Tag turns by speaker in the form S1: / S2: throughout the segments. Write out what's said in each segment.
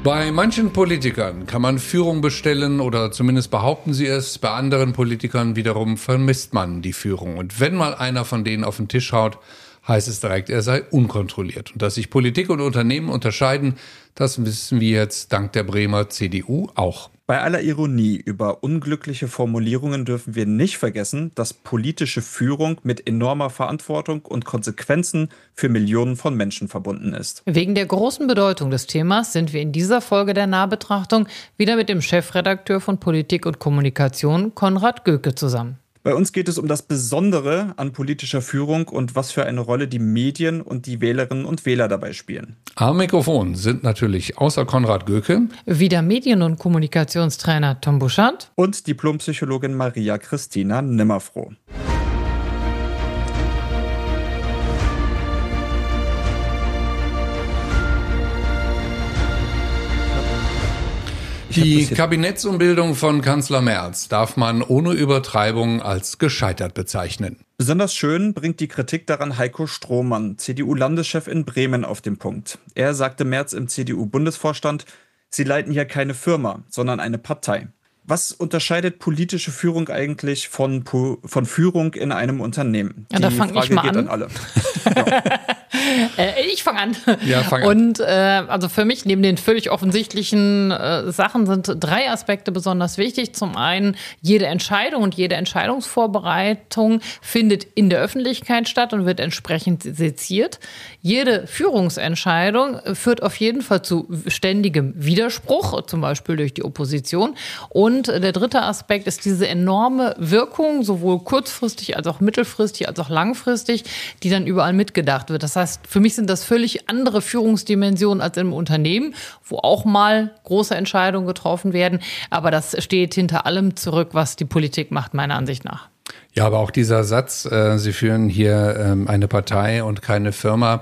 S1: Bei manchen Politikern kann man Führung bestellen oder zumindest behaupten sie es. Bei anderen Politikern wiederum vermisst man die Führung. Und wenn mal einer von denen auf den Tisch haut, heißt es direkt, er sei unkontrolliert. Und dass sich Politik und Unternehmen unterscheiden, das wissen wir jetzt dank der Bremer CDU auch.
S2: Bei aller Ironie über unglückliche Formulierungen dürfen wir nicht vergessen, dass politische Führung mit enormer Verantwortung und Konsequenzen für Millionen von Menschen verbunden ist.
S3: Wegen der großen Bedeutung des Themas sind wir in dieser Folge der Nahbetrachtung wieder mit dem Chefredakteur von Politik und Kommunikation, Konrad Göke, zusammen.
S2: Bei uns geht es um das Besondere an politischer Führung und was für eine Rolle die Medien und die Wählerinnen und Wähler dabei spielen.
S1: Am Mikrofon sind natürlich außer Konrad Göke
S3: wieder Medien- und Kommunikationstrainer Tom Buschardt
S2: und Diplompsychologin Maria Christina Nimmerfroh.
S1: Die Kabinettsumbildung von Kanzler Merz darf man ohne Übertreibung als gescheitert bezeichnen.
S2: Besonders schön bringt die Kritik daran Heiko Strohmann, CDU-Landeschef in Bremen, auf den Punkt. Er sagte Merz im CDU-Bundesvorstand, sie leiten hier keine Firma, sondern eine Partei. Was unterscheidet politische Führung eigentlich von Führung in einem Unternehmen?
S3: Ja, da fange ich mal
S2: geht
S3: an.
S2: Alle.
S3: Ich fange an.
S1: Ja, fang an.
S3: Und also für mich neben den völlig offensichtlichen Sachen sind 3 Aspekte besonders wichtig. Zum einen, jede Entscheidung und jede Entscheidungsvorbereitung findet in der Öffentlichkeit statt und wird entsprechend seziert. Jede Führungsentscheidung führt auf jeden Fall zu ständigem Widerspruch, zum Beispiel durch die Opposition. Und der dritte Aspekt ist diese enorme Wirkung, sowohl kurzfristig als auch mittelfristig als auch langfristig, die dann überall mitgedacht wird. Das heißt, für mich sind das völlig andere Führungsdimensionen als im Unternehmen, wo auch mal große Entscheidungen getroffen werden. Aber das steht hinter allem zurück, was die Politik macht, meiner Ansicht nach.
S1: Ja, aber auch dieser Satz, Sie führen hier eine Partei und keine Firma,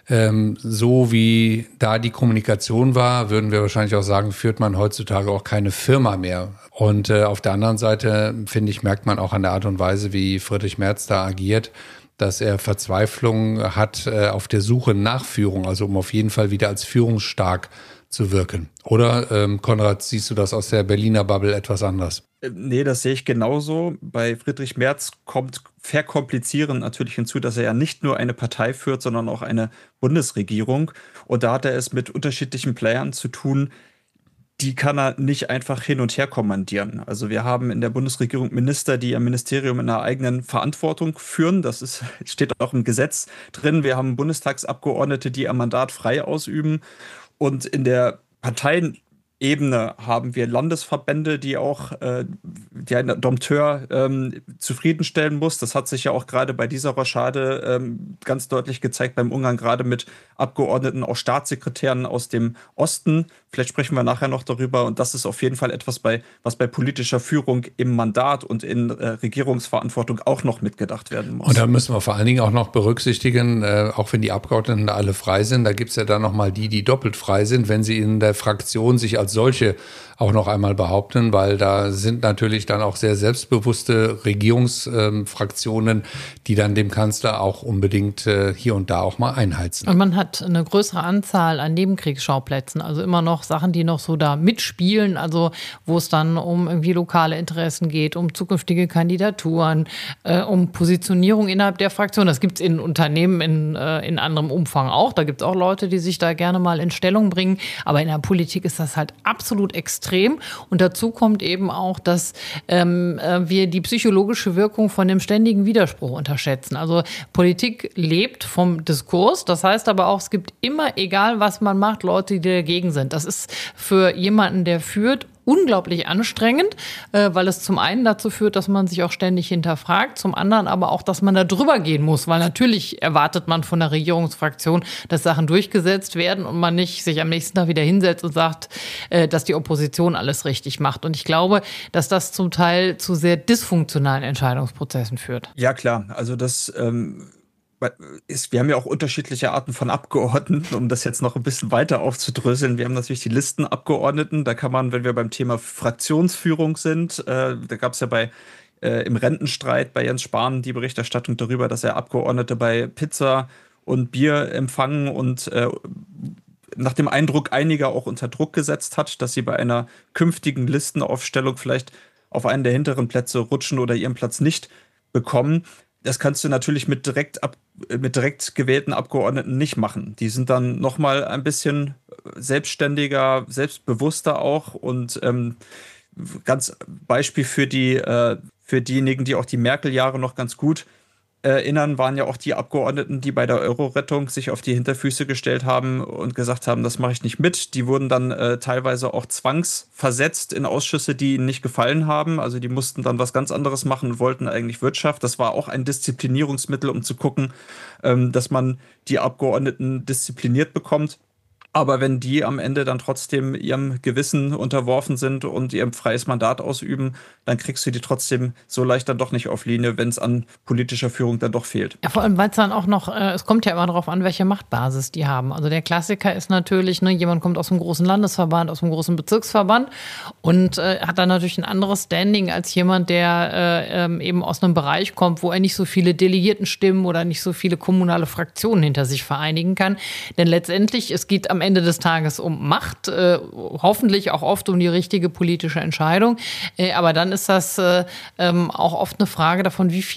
S1: so wie da die Kommunikation war, würden wir wahrscheinlich auch sagen, führt man heutzutage auch keine Firma mehr. Und auf der anderen Seite, finde ich, merkt man auch an der Art und Weise, wie Friedrich Merz da agiert, dass er Verzweiflung hat auf der Suche nach Führung, also um auf jeden Fall wieder als führungsstark zu wirken. Oder, Konrad, siehst du das aus der Berliner Bubble etwas anders?
S2: Nee, das sehe ich genauso. Bei Friedrich Merz kommt verkomplizierend natürlich hinzu, dass er ja nicht nur eine Partei führt, sondern auch eine Bundesregierung. Und da hat er es mit unterschiedlichen Playern zu tun, die kann er nicht einfach hin und her kommandieren. Also wir haben in der Bundesregierung Minister, die ihr Ministerium in einer eigenen Verantwortung führen. Das steht auch im Gesetz drin. Wir haben Bundestagsabgeordnete, die ihr Mandat frei ausüben. Und in der Parteienebene haben wir Landesverbände, die auch der Dompteur zufriedenstellen muss. Das hat sich ja auch gerade bei dieser Rochade ganz deutlich gezeigt beim Umgang gerade mit Abgeordneten, auch Staatssekretären aus dem Osten. Vielleicht sprechen wir nachher noch darüber. Und das ist auf jeden Fall etwas, was bei politischer Führung im Mandat und in Regierungsverantwortung auch noch mitgedacht werden muss.
S1: Und da müssen wir vor allen Dingen auch noch berücksichtigen, auch wenn die Abgeordneten da alle frei sind, da gibt's ja dann nochmal die doppelt frei sind, wenn sie in der Fraktion sich als solche auch noch einmal behaupten, weil da sind natürlich dann auch sehr selbstbewusste Regierungsfraktionen, die dann dem Kanzler auch unbedingt hier und da auch mal einheizen.
S3: Und man hat eine größere Anzahl an Nebenkriegsschauplätzen, also immer noch Sachen, die noch so da mitspielen, also wo es dann um irgendwie lokale Interessen geht, um zukünftige Kandidaturen, um Positionierung innerhalb der Fraktion. Das gibt es in Unternehmen in anderem Umfang auch. Da gibt es auch Leute, die sich da gerne mal in Stellung bringen. Aber in der Politik ist das halt absolut extrem. Und dazu kommt eben auch, dass wir die psychologische Wirkung von dem ständigen Widerspruch unterschätzen. Also Politik lebt vom Diskurs. Das heißt aber auch, es gibt immer, egal was man macht, Leute, die dagegen sind. Das ist für jemanden, der führt, unglaublich anstrengend, weil es zum einen dazu führt, dass man sich auch ständig hinterfragt, zum anderen aber auch, dass man da drüber gehen muss, weil natürlich erwartet man von der Regierungsfraktion, dass Sachen durchgesetzt werden und man nicht sich am nächsten Tag wieder hinsetzt und sagt, dass die Opposition alles richtig macht. Und ich glaube, dass das zum Teil zu sehr dysfunktionalen Entscheidungsprozessen führt.
S2: Ja, klar. Also das wir haben ja auch unterschiedliche Arten von Abgeordneten, um das jetzt noch ein bisschen weiter aufzudröseln. Wir haben natürlich die Listenabgeordneten. Da kann man, wenn wir beim Thema Fraktionsführung sind, da gab es ja im Rentenstreit bei Jens Spahn die Berichterstattung darüber, dass er Abgeordnete bei Pizza und Bier empfangen und nach dem Eindruck einiger auch unter Druck gesetzt hat, dass sie bei einer künftigen Listenaufstellung vielleicht auf einen der hinteren Plätze rutschen oder ihren Platz nicht bekommen. Das kannst du natürlich mit direkt gewählten Abgeordneten nicht machen. Die sind dann nochmal ein bisschen selbstständiger, selbstbewusster auch und ganz Beispiel für diejenigen, die auch die Merkel-Jahre noch ganz gut erinnern, waren ja auch die Abgeordneten, die bei der Euro-Rettung sich auf die Hinterfüße gestellt haben und gesagt haben, das mache ich nicht mit. Die wurden dann teilweise auch zwangsversetzt in Ausschüsse, die ihnen nicht gefallen haben. Also die mussten dann was ganz anderes machen und wollten eigentlich Wirtschaft. Das war auch ein Disziplinierungsmittel, um zu gucken, dass man die Abgeordneten diszipliniert bekommt. Aber wenn die am Ende dann trotzdem ihrem Gewissen unterworfen sind und ihr freies Mandat ausüben, dann kriegst du die trotzdem so leicht dann doch nicht auf Linie, wenn es an politischer Führung dann doch fehlt.
S3: Ja, vor allem, weil es dann auch noch, es kommt ja immer darauf an, welche Machtbasis die haben. Also der Klassiker ist natürlich, jemand kommt aus einem großen Landesverband, aus einem großen Bezirksverband und hat dann natürlich ein anderes Standing als jemand, der eben aus einem Bereich kommt, wo er nicht so viele Delegiertenstimmen oder nicht so viele kommunale Fraktionen hinter sich vereinigen kann. Denn letztendlich, es geht am Ende des Tages um Macht, hoffentlich auch oft um die richtige politische Entscheidung. Aber dann ist das auch oft eine Frage davon, wie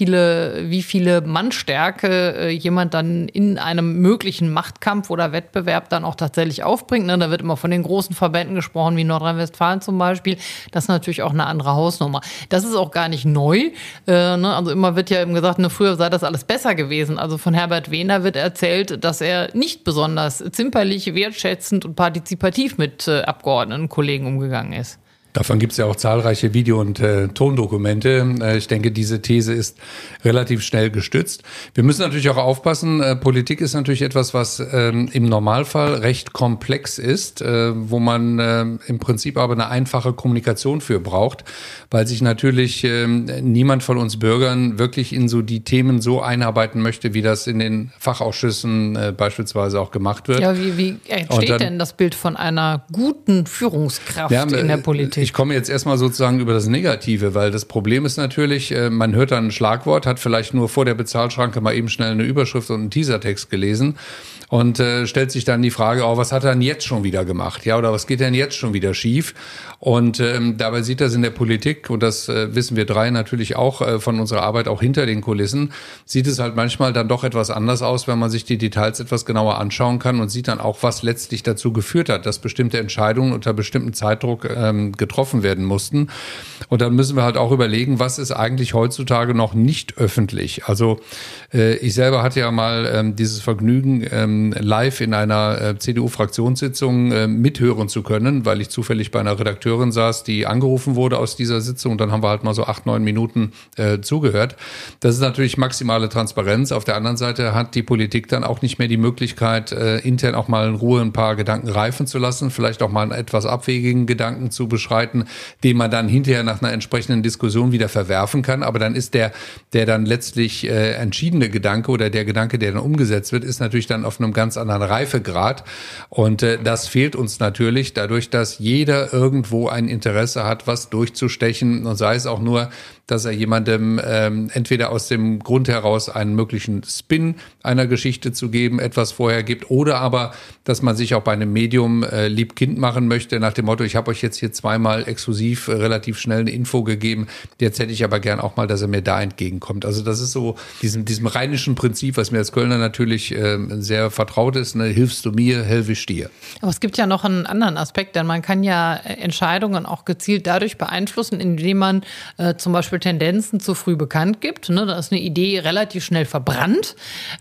S3: viele Mannstärke jemand dann in einem möglichen Machtkampf oder Wettbewerb dann auch tatsächlich aufbringt. Da wird immer von den großen Verbänden gesprochen, wie Nordrhein-Westfalen zum Beispiel. Das ist natürlich auch eine andere Hausnummer. Das ist auch gar nicht neu. Also immer wird ja eben gesagt, früher sei das alles besser gewesen. Also von Herbert Wehner wird erzählt, dass er nicht besonders zimperlich, wertschätzend und partizipativ mit Abgeordneten, Kollegen umgegangen ist.
S1: Davon gibt es ja auch zahlreiche Video- und Tondokumente. Ich denke, diese These ist relativ schnell gestützt. Wir müssen natürlich auch aufpassen. Politik ist natürlich etwas, was im Normalfall recht komplex ist, wo man im Prinzip aber eine einfache Kommunikation für braucht, weil sich natürlich niemand von uns Bürgern wirklich in so die Themen so einarbeiten möchte, wie das in den Fachausschüssen beispielsweise auch gemacht wird.
S3: Ja, wie entsteht denn das Bild von einer guten Führungskraft in der Politik?
S1: Ich komme jetzt erstmal sozusagen über das Negative, weil das Problem ist natürlich, man hört dann ein Schlagwort, hat vielleicht nur vor der Bezahlschranke mal eben schnell eine Überschrift und einen Teasertext gelesen und stellt sich dann die Frage, was hat er denn jetzt schon wieder gemacht? Ja, oder was geht denn jetzt schon wieder schief? Und dabei sieht das in der Politik, und das wissen wir drei natürlich auch von unserer Arbeit auch hinter den Kulissen, sieht es halt manchmal dann doch etwas anders aus, wenn man sich die Details etwas genauer anschauen kann und sieht dann auch, was letztlich dazu geführt hat, dass bestimmte Entscheidungen unter bestimmtem Zeitdruck getroffen werden mussten. Und dann müssen wir halt auch überlegen, was ist eigentlich heutzutage noch nicht öffentlich? Also ich selber hatte ja mal dieses Vergnügen, live in einer CDU-Fraktionssitzung mithören zu können, weil ich zufällig bei einer Redakteurin saß, die angerufen wurde aus dieser Sitzung. Und dann haben wir halt mal so 8-9 Minuten zugehört. Das ist natürlich maximale Transparenz. Auf der anderen Seite hat die Politik dann auch nicht mehr die Möglichkeit, intern auch mal in Ruhe ein paar Gedanken reifen zu lassen, vielleicht auch mal einen etwas abwegigen Gedanken zu beschreiten, den man dann hinterher nach einer entsprechenden Diskussion wieder verwerfen kann. Aber dann ist der dann letztlich entschiedene Gedanke oder der Gedanke, der dann umgesetzt wird, ist natürlich dann auf einem ganz anderen Reifegrad. Und das fehlt uns natürlich dadurch, dass jeder irgendwo ein Interesse hat, was durchzustechen, und sei es auch nur, dass er jemandem entweder aus dem Grund heraus einen möglichen Spin einer Geschichte zu geben, etwas vorher gibt, oder aber, dass man sich auch bei einem Medium lieb-kind machen möchte, nach dem Motto, ich habe euch jetzt hier zweimal exklusiv relativ schnell eine Info gegeben, jetzt hätte ich aber gern auch mal, dass er mir da entgegenkommt. Also das ist so diesem rheinischen Prinzip, was mir als Kölner natürlich sehr vertraut ist, hilfst du mir, helfe ich dir.
S3: Aber es gibt ja noch einen anderen Aspekt, denn man kann ja Entscheidungen auch gezielt dadurch beeinflussen, indem man zum Beispiel Tendenzen zu früh bekannt gibt. Da ist eine Idee relativ schnell verbrannt,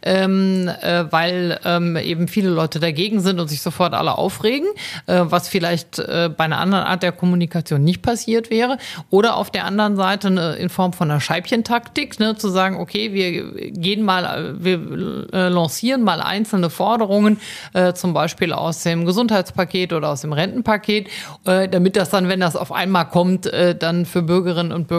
S3: weil eben viele Leute dagegen sind und sich sofort alle aufregen, was vielleicht bei einer anderen Art der Kommunikation nicht passiert wäre. Oder auf der anderen Seite in Form von einer Scheibchentaktik, zu sagen, okay, wir lancieren mal einzelne Forderungen, zum Beispiel aus dem Gesundheitspaket oder aus dem Rentenpaket, damit das dann, wenn das auf einmal kommt, dann für Bürgerinnen und Bürger nicht so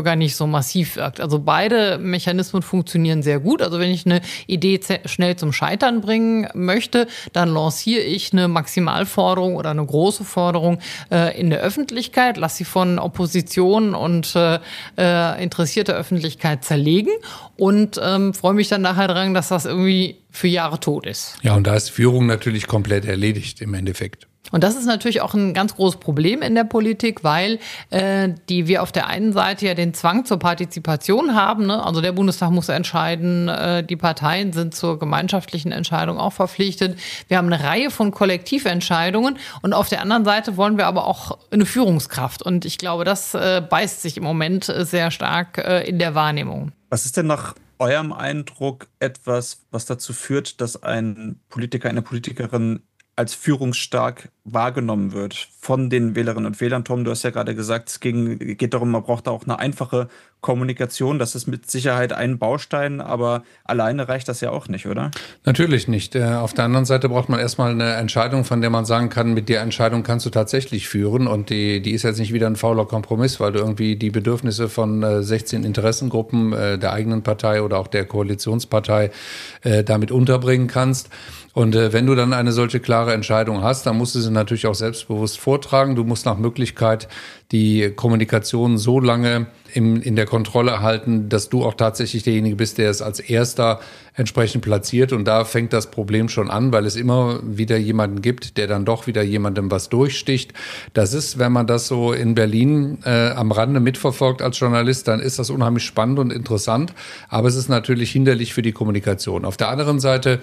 S3: so massiv wirkt. Also beide Mechanismen funktionieren sehr gut. Also wenn ich eine Idee schnell zum Scheitern bringen möchte, dann lanciere ich eine Maximalforderung oder eine große Forderung in der Öffentlichkeit, lasse sie von Opposition und interessierte Öffentlichkeit zerlegen und freue mich dann nachher dran, dass das irgendwie für Jahre tot ist.
S1: Ja, und da ist Führung natürlich komplett erledigt im Endeffekt.
S3: Und das ist natürlich auch ein ganz großes Problem in der Politik, weil wir auf der einen Seite ja den Zwang zur Partizipation haben, ne? Also der Bundestag muss entscheiden, die Parteien sind zur gemeinschaftlichen Entscheidung auch verpflichtet. Wir haben eine Reihe von Kollektiventscheidungen und auf der anderen Seite wollen wir aber auch eine Führungskraft. Und ich glaube, das beißt sich im Moment sehr stark in der Wahrnehmung.
S2: Was ist denn nach eurem Eindruck etwas, was dazu führt, dass ein Politiker, eine Politikerin als führungsstark wahrgenommen wird von den Wählerinnen und Wählern? Tom, du hast ja gerade gesagt, es geht darum, man braucht da auch eine einfache Kommunikation. Das ist mit Sicherheit ein Baustein, aber alleine reicht das ja auch nicht, oder?
S1: Natürlich nicht. Auf der anderen Seite braucht man erstmal eine Entscheidung, von der man sagen kann, mit der Entscheidung kannst du tatsächlich führen. Und die ist jetzt nicht wieder ein fauler Kompromiss, weil du irgendwie die Bedürfnisse von 16 Interessengruppen der eigenen Partei oder auch der Koalitionspartei damit unterbringen kannst. Und wenn du dann eine solche klare Entscheidung hast, dann musst du sie natürlich auch selbstbewusst vortragen. Du musst nach Möglichkeit die Kommunikation so lange in der Kontrolle halten, dass du auch tatsächlich derjenige bist, der es als erster entsprechend platziert. Und da fängt das Problem schon an, weil es immer wieder jemanden gibt, der dann doch wieder jemandem was durchsticht. Das ist, wenn man das so in Berlin am Rande mitverfolgt als Journalist, dann ist das unheimlich spannend und interessant. Aber es ist natürlich hinderlich für die Kommunikation. Auf der anderen Seite,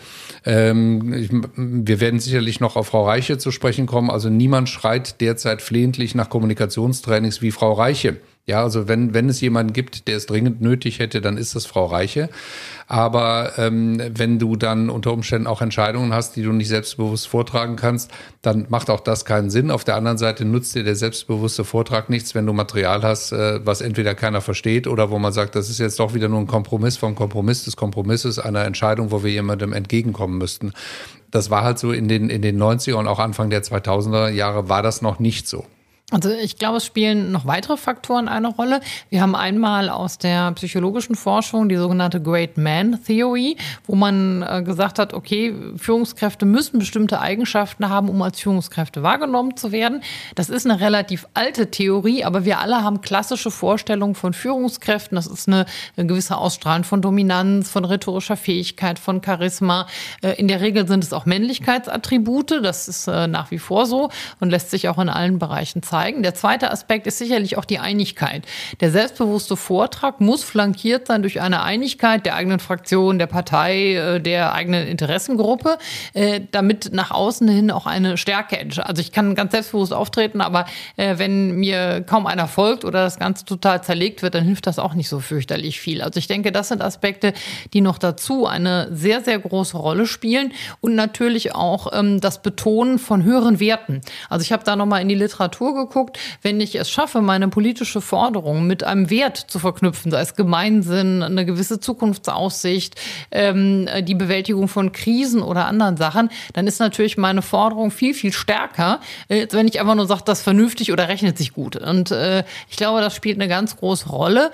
S1: wir werden sicherlich noch auf Frau Reiche zu sprechen kommen. Also niemand schreit derzeit flehentlich nach Kommunikationstrainings wie Frau Reiche. Ja, also wenn es jemanden gibt, der es dringend nötig hätte, dann ist das Frau Reiche. Aber wenn du dann unter Umständen auch Entscheidungen hast, die du nicht selbstbewusst vortragen kannst, dann macht auch das keinen Sinn. Auf der anderen Seite nutzt dir der selbstbewusste Vortrag nichts, wenn du Material hast, was entweder keiner versteht oder wo man sagt, das ist jetzt doch wieder nur ein Kompromiss vom Kompromiss des Kompromisses, einer Entscheidung, wo wir jemandem entgegenkommen müssten. Das war halt so in den 90er und auch Anfang der 2000er Jahre war das noch nicht so.
S3: Also ich glaube, es spielen noch weitere Faktoren eine Rolle. Wir haben einmal aus der psychologischen Forschung die sogenannte Great Man Theory, wo man gesagt hat, okay, Führungskräfte müssen bestimmte Eigenschaften haben, um als Führungskräfte wahrgenommen zu werden. Das ist eine relativ alte Theorie, aber wir alle haben klassische Vorstellungen von Führungskräften. Das ist eine gewisse Ausstrahlung von Dominanz, von rhetorischer Fähigkeit, von Charisma. In der Regel sind es auch Männlichkeitsattribute. Das ist nach wie vor so und lässt sich auch in allen Bereichen zeigen. Der zweite Aspekt ist sicherlich auch die Einigkeit. Der selbstbewusste Vortrag muss flankiert sein durch eine Einigkeit der eigenen Fraktion, der Partei, der eigenen Interessengruppe, damit nach außen hin auch eine Stärke entsteht. Also ich kann ganz selbstbewusst auftreten, aber wenn mir kaum einer folgt oder das Ganze total zerlegt wird, dann hilft das auch nicht so fürchterlich viel. Also ich denke, das sind Aspekte, die noch dazu eine sehr, sehr große Rolle spielen und natürlich auch das Betonen von höheren Werten. Also ich habe da nochmal in die Literatur geguckt, wenn ich es schaffe, meine politische Forderung mit einem Wert zu verknüpfen, sei es Gemeinsinn, eine gewisse Zukunftsaussicht, die Bewältigung von Krisen oder anderen Sachen, dann ist natürlich meine Forderung viel, viel stärker, als wenn ich einfach nur sage, das ist vernünftig oder rechnet sich gut. Und ich glaube, das spielt eine ganz große Rolle,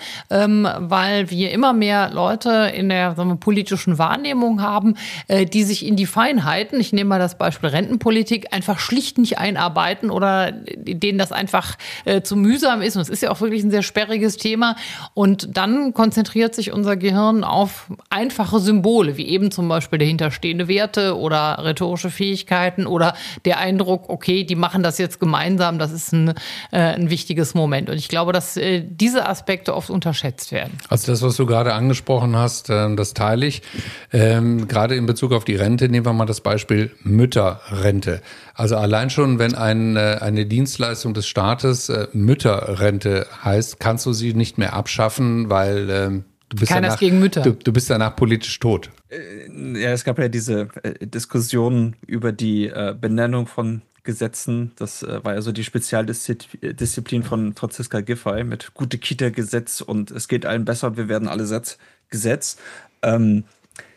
S3: weil wir immer mehr Leute in der politischen Wahrnehmung haben, die sich in die Feinheiten, ich nehme mal das Beispiel Rentenpolitik, einfach schlicht nicht einarbeiten oder denen das einfach zu mühsam ist. Und es ist ja auch wirklich ein sehr sperriges Thema. Und dann konzentriert sich unser Gehirn auf einfache Symbole, wie eben zum Beispiel dahinterstehende Werte oder rhetorische Fähigkeiten oder der Eindruck, okay, die machen das jetzt gemeinsam. Das ist ein wichtiges Moment. Und ich glaube, dass diese Aspekte oft unterschätzt werden.
S1: Also das, was du gerade angesprochen hast, das teile ich. Gerade in Bezug auf die Rente nehmen wir mal das Beispiel Mütterrente. Also allein schon, wenn eine Dienstleistung des Staates Mütterrente heißt, kannst du sie nicht mehr abschaffen, weil du bist
S3: Keiner ist gegen Mütter.
S1: Du bist danach politisch tot.
S2: Ja, es gab ja diese Diskussion über die Benennung von Gesetzen. Das war ja so die Spezialdisziplin von Franziska Giffey mit gute Kita-Gesetz und es geht allen besser und wir werden alle Gesetz.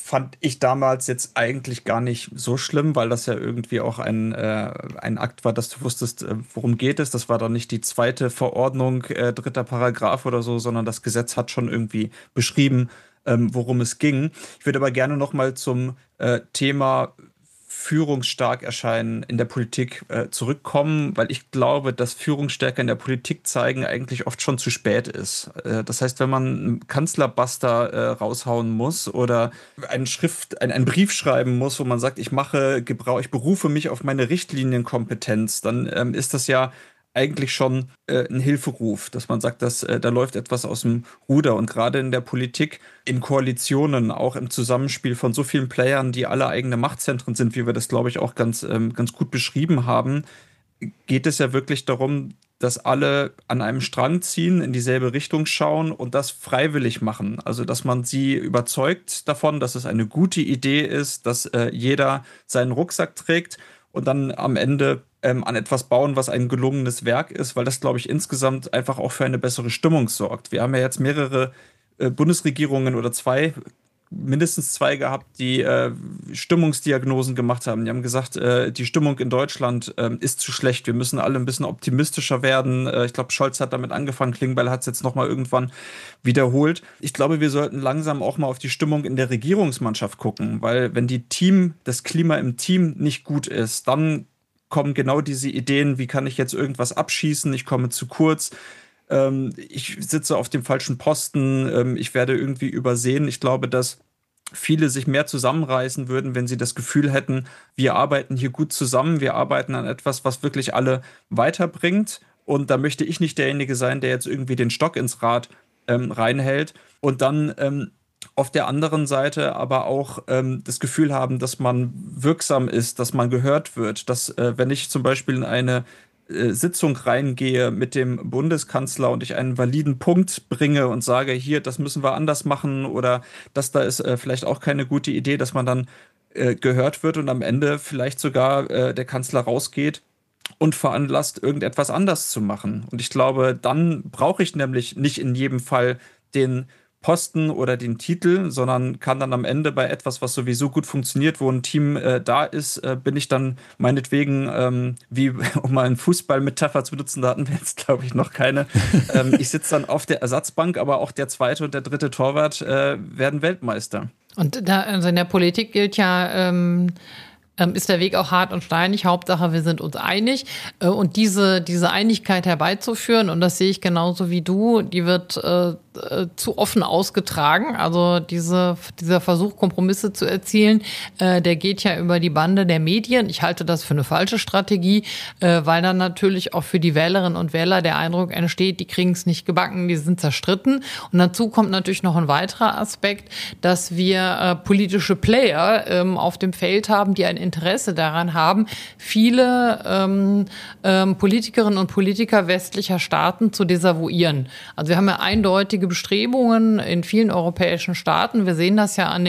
S2: fand ich damals jetzt eigentlich gar nicht so schlimm, weil das ja irgendwie auch ein Akt war, dass du wusstest, worum geht es. Das war dann nicht die zweite Verordnung, 3. Paragraph oder so, sondern das Gesetz hat schon irgendwie beschrieben, worum es ging. Ich würde aber gerne noch mal zum Thema führungsstark erscheinen in der Politik zurückkommen, weil ich glaube, dass Führungsstärke in der Politik zeigen eigentlich oft schon zu spät ist. Das heißt, wenn man einen Kanzlerbuster raushauen muss oder einen Brief schreiben muss, wo man sagt, ich berufe mich auf meine Richtlinienkompetenz, dann ist das ja eigentlich schon ein Hilferuf, dass man sagt, dass da läuft etwas aus dem Ruder. Und gerade in der Politik, in Koalitionen, auch im Zusammenspiel von so vielen Playern, die alle eigene Machtzentren sind, wie wir das, glaube ich, auch ganz gut beschrieben haben, geht es ja wirklich darum, dass alle an einem Strang ziehen, in dieselbe Richtung schauen und das freiwillig machen. Also, dass man sie überzeugt davon, dass es eine gute Idee ist, dass jeder seinen Rucksack trägt und dann am Ende an etwas bauen, was ein gelungenes Werk ist, weil das, glaube ich, insgesamt einfach auch für eine bessere Stimmung sorgt. Wir haben ja jetzt mehrere Bundesregierungen oder mindestens zwei gehabt, die Stimmungsdiagnosen gemacht haben. Die haben gesagt, die Stimmung in Deutschland ist zu schlecht. Wir müssen alle ein bisschen optimistischer werden. Ich glaube, Scholz hat damit angefangen. Klingbeil hat es jetzt nochmal irgendwann wiederholt. Ich glaube, wir sollten langsam auch mal auf die Stimmung in der Regierungsmannschaft gucken, weil wenn das Klima im Team nicht gut ist, dann kommen genau diese Ideen, wie kann ich jetzt irgendwas abschießen, ich komme zu kurz, ich sitze auf dem falschen Posten, ich werde irgendwie übersehen. Ich glaube, dass viele sich mehr zusammenreißen würden, wenn sie das Gefühl hätten, wir arbeiten hier gut zusammen, wir arbeiten an etwas, was wirklich alle weiterbringt. Und da möchte ich nicht derjenige sein, der jetzt irgendwie den Stock ins Rad reinhält und dann auf der anderen Seite aber auch das Gefühl haben, dass man wirksam ist, dass man gehört wird, dass wenn ich zum Beispiel in eine Sitzung reingehe mit dem Bundeskanzler und ich einen validen Punkt bringe und sage, hier, das müssen wir anders machen oder das da ist vielleicht auch keine gute Idee, dass man dann gehört wird und am Ende vielleicht sogar der Kanzler rausgeht und veranlasst, irgendetwas anders zu machen. Und ich glaube, dann brauche ich nämlich nicht in jedem Fall den Posten oder den Titel, sondern kann dann am Ende bei etwas, was sowieso gut funktioniert, wo ein Team da ist, bin ich dann meinetwegen, wie um mal eine Fußballmetapher zu benutzen, da hatten wir jetzt, glaube ich, noch keine. Ich sitze dann auf der Ersatzbank, aber auch der zweite und der dritte Torwart werden Weltmeister.
S3: Und da, also in der Politik gilt ja, ist der Weg auch hart und steinig. Hauptsache, wir sind uns einig. Und diese Einigkeit herbeizuführen, und das sehe ich genauso wie du, die wird zu offen ausgetragen. Also dieser Versuch, Kompromisse zu erzielen, der geht ja über die Bande der Medien. Ich halte das für eine falsche Strategie, weil dann natürlich auch für die Wählerinnen und Wähler der Eindruck entsteht, die kriegen es nicht gebacken, die sind zerstritten. Und dazu kommt natürlich noch ein weiterer Aspekt, dass wir politische Player auf dem Feld haben, die ein Interesse daran haben, viele Politikerinnen und Politiker westlicher Staaten zu desavouieren. Also wir haben ja eindeutige Bestrebungen in vielen europäischen Staaten. Wir sehen das ja an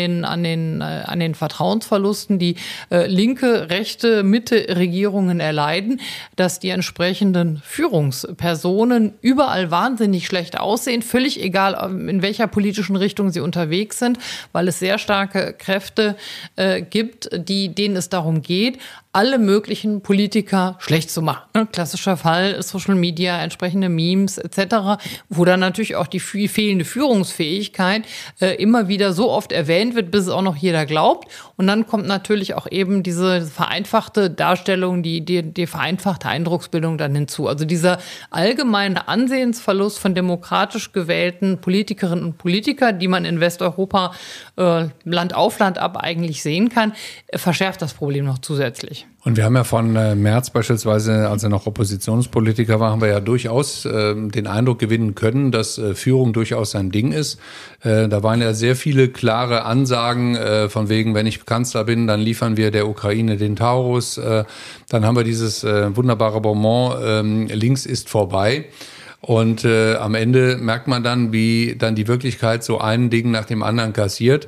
S3: den Vertrauensverlusten, die linke, rechte, Mitte-Regierungen erleiden, dass die entsprechenden Führungspersonen überall wahnsinnig schlecht aussehen, völlig egal, in welcher politischen Richtung sie unterwegs sind, weil es sehr starke Kräfte gibt, denen es darum geht, alle möglichen Politiker schlecht zu machen. Klassischer Fall ist Social Media, entsprechende Memes etc., wo dann natürlich auch die fehlende Führungsfähigkeit immer wieder so oft erwähnt wird, bis es auch noch jeder glaubt. Und dann kommt natürlich auch eben diese vereinfachte Darstellung, die vereinfachte Eindrucksbildung dann hinzu. Also dieser allgemeine Ansehensverlust von demokratisch gewählten Politikerinnen und Politikern, die man in Westeuropa Land auf Land ab eigentlich sehen kann, verschärft das Problem noch zusätzlich.
S1: Und wir haben ja von Merz beispielsweise, als er noch Oppositionspolitiker war, haben wir ja durchaus den Eindruck gewinnen können, dass Führung durchaus sein Ding ist. Da waren ja sehr viele klare Ansagen von wegen, wenn ich Kanzler bin, dann liefern wir der Ukraine den Taurus. Dann haben wir dieses wunderbare Bonmot, links ist vorbei. Und am Ende merkt man dann, wie dann die Wirklichkeit so ein Ding nach dem anderen kassiert.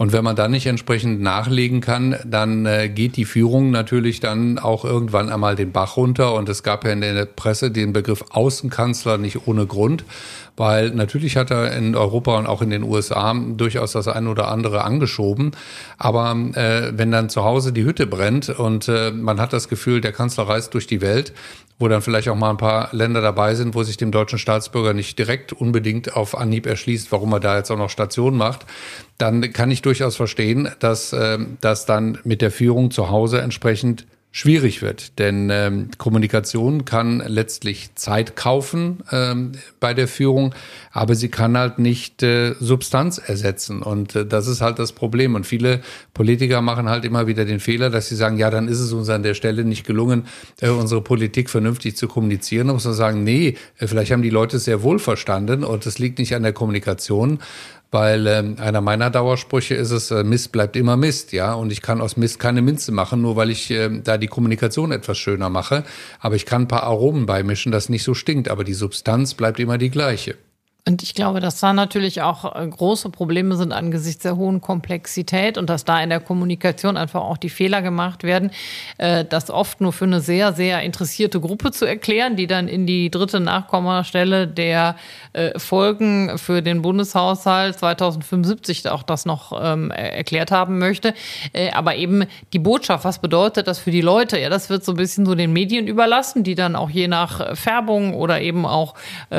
S1: Und wenn man dann nicht entsprechend nachlegen kann, dann geht die Führung natürlich dann auch irgendwann einmal den Bach runter. Und es gab ja in der Presse den Begriff Außenkanzler nicht ohne Grund, weil natürlich hat er in Europa und auch in den USA durchaus das ein oder andere angeschoben. Aber wenn dann zu Hause die Hütte brennt und man hat das Gefühl, der Kanzler reist durch die Welt, wo dann vielleicht auch mal ein paar Länder dabei sind, wo sich dem deutschen Staatsbürger nicht direkt unbedingt auf Anhieb erschließt, warum er da jetzt auch noch Station macht, dann kann ich durchaus verstehen, dass das dann mit der Führung zu Hause entsprechend schwierig wird. Denn Kommunikation kann letztlich Zeit kaufen bei der Führung, aber sie kann halt nicht Substanz ersetzen. Und das ist halt das Problem. Und viele Politiker machen halt immer wieder den Fehler, dass sie sagen, ja, dann ist es uns an der Stelle nicht gelungen, unsere Politik vernünftig zu kommunizieren. Da muss man sagen, nee, vielleicht haben die Leute es sehr wohl verstanden und es liegt nicht an der Kommunikation. Weil einer meiner Dauersprüche ist es, Mist bleibt immer Mist, ja. Und ich kann aus Mist keine Minze machen, nur weil ich da die Kommunikation etwas schöner mache. Aber ich kann ein paar Aromen beimischen, das nicht so stinkt. Aber die Substanz bleibt immer die gleiche.
S3: Und ich glaube, dass da natürlich auch große Probleme sind angesichts der hohen Komplexität und dass da in der Kommunikation einfach auch die Fehler gemacht werden, das oft nur für eine sehr, sehr interessierte Gruppe zu erklären, die dann in die dritte Nachkommastelle der Folgen für den Bundeshaushalt 2075 auch das noch erklärt haben möchte. Aber eben die Botschaft, was bedeutet das für die Leute? Ja, das wird so ein bisschen so den Medien überlassen, die dann auch je nach Färbung oder eben auch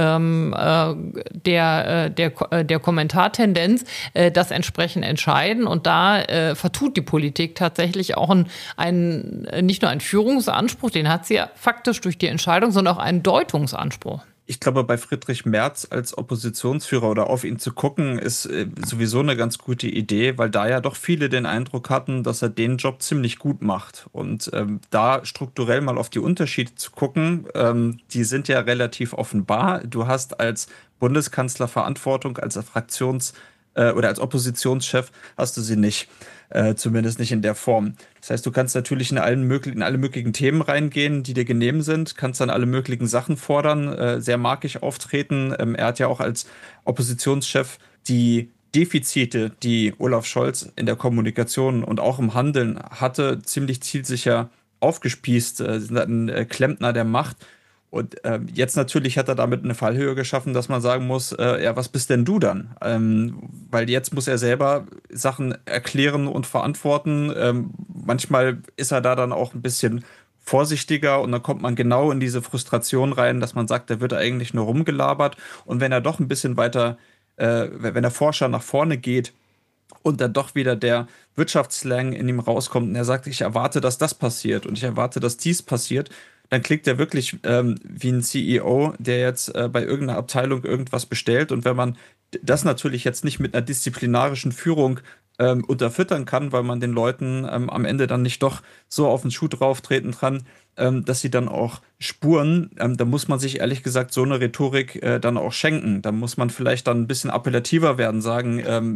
S3: der Kommentartendenz das entsprechend entscheiden. Und da vertut die Politik tatsächlich auch nicht nur einen Führungsanspruch, den hat sie ja faktisch durch die Entscheidung, sondern auch einen Deutungsanspruch.
S2: Ich glaube, bei Friedrich Merz als Oppositionsführer oder auf ihn zu gucken, ist sowieso eine ganz gute Idee, weil da ja doch viele den Eindruck hatten, dass er den Job ziemlich gut macht. Und da strukturell mal auf die Unterschiede zu gucken, die sind ja relativ offenbar. Du hast als Bundeskanzler Verantwortung, als oder als Oppositionschef hast du sie nicht. Zumindest nicht in der Form. Das heißt, du kannst natürlich in alle möglichen Themen reingehen, die dir genehm sind, kannst dann alle möglichen Sachen fordern, sehr markig auftreten. Er hat ja auch als Oppositionschef die Defizite, die Olaf Scholz in der Kommunikation und auch im Handeln hatte, ziemlich zielsicher aufgespießt, sind ein Klempner der Macht. Und jetzt natürlich hat er damit eine Fallhöhe geschaffen, dass man sagen muss, ja, was bist denn du dann? Weil jetzt muss er selber Sachen erklären und verantworten. Manchmal ist er da dann auch ein bisschen vorsichtiger und dann kommt man genau in diese Frustration rein, dass man sagt, da wird eigentlich nur rumgelabert. Und wenn er doch ein bisschen weiter, wenn der Forscher nach vorne geht und dann doch wieder der Wirtschaftsslang in ihm rauskommt und er sagt, ich erwarte, dass das passiert und ich erwarte, dass dies passiert, dann klingt er wirklich wie ein CEO, der jetzt bei irgendeiner Abteilung irgendwas bestellt. Und wenn man das natürlich jetzt nicht mit einer disziplinarischen Führung unterfüttern kann, weil man den Leuten am Ende dann nicht doch so auf den Schuh drauf treten kann, dass sie dann auch spuren, da muss man sich ehrlich gesagt so eine Rhetorik dann auch schenken. Da muss man vielleicht dann ein bisschen appellativer werden, sagen,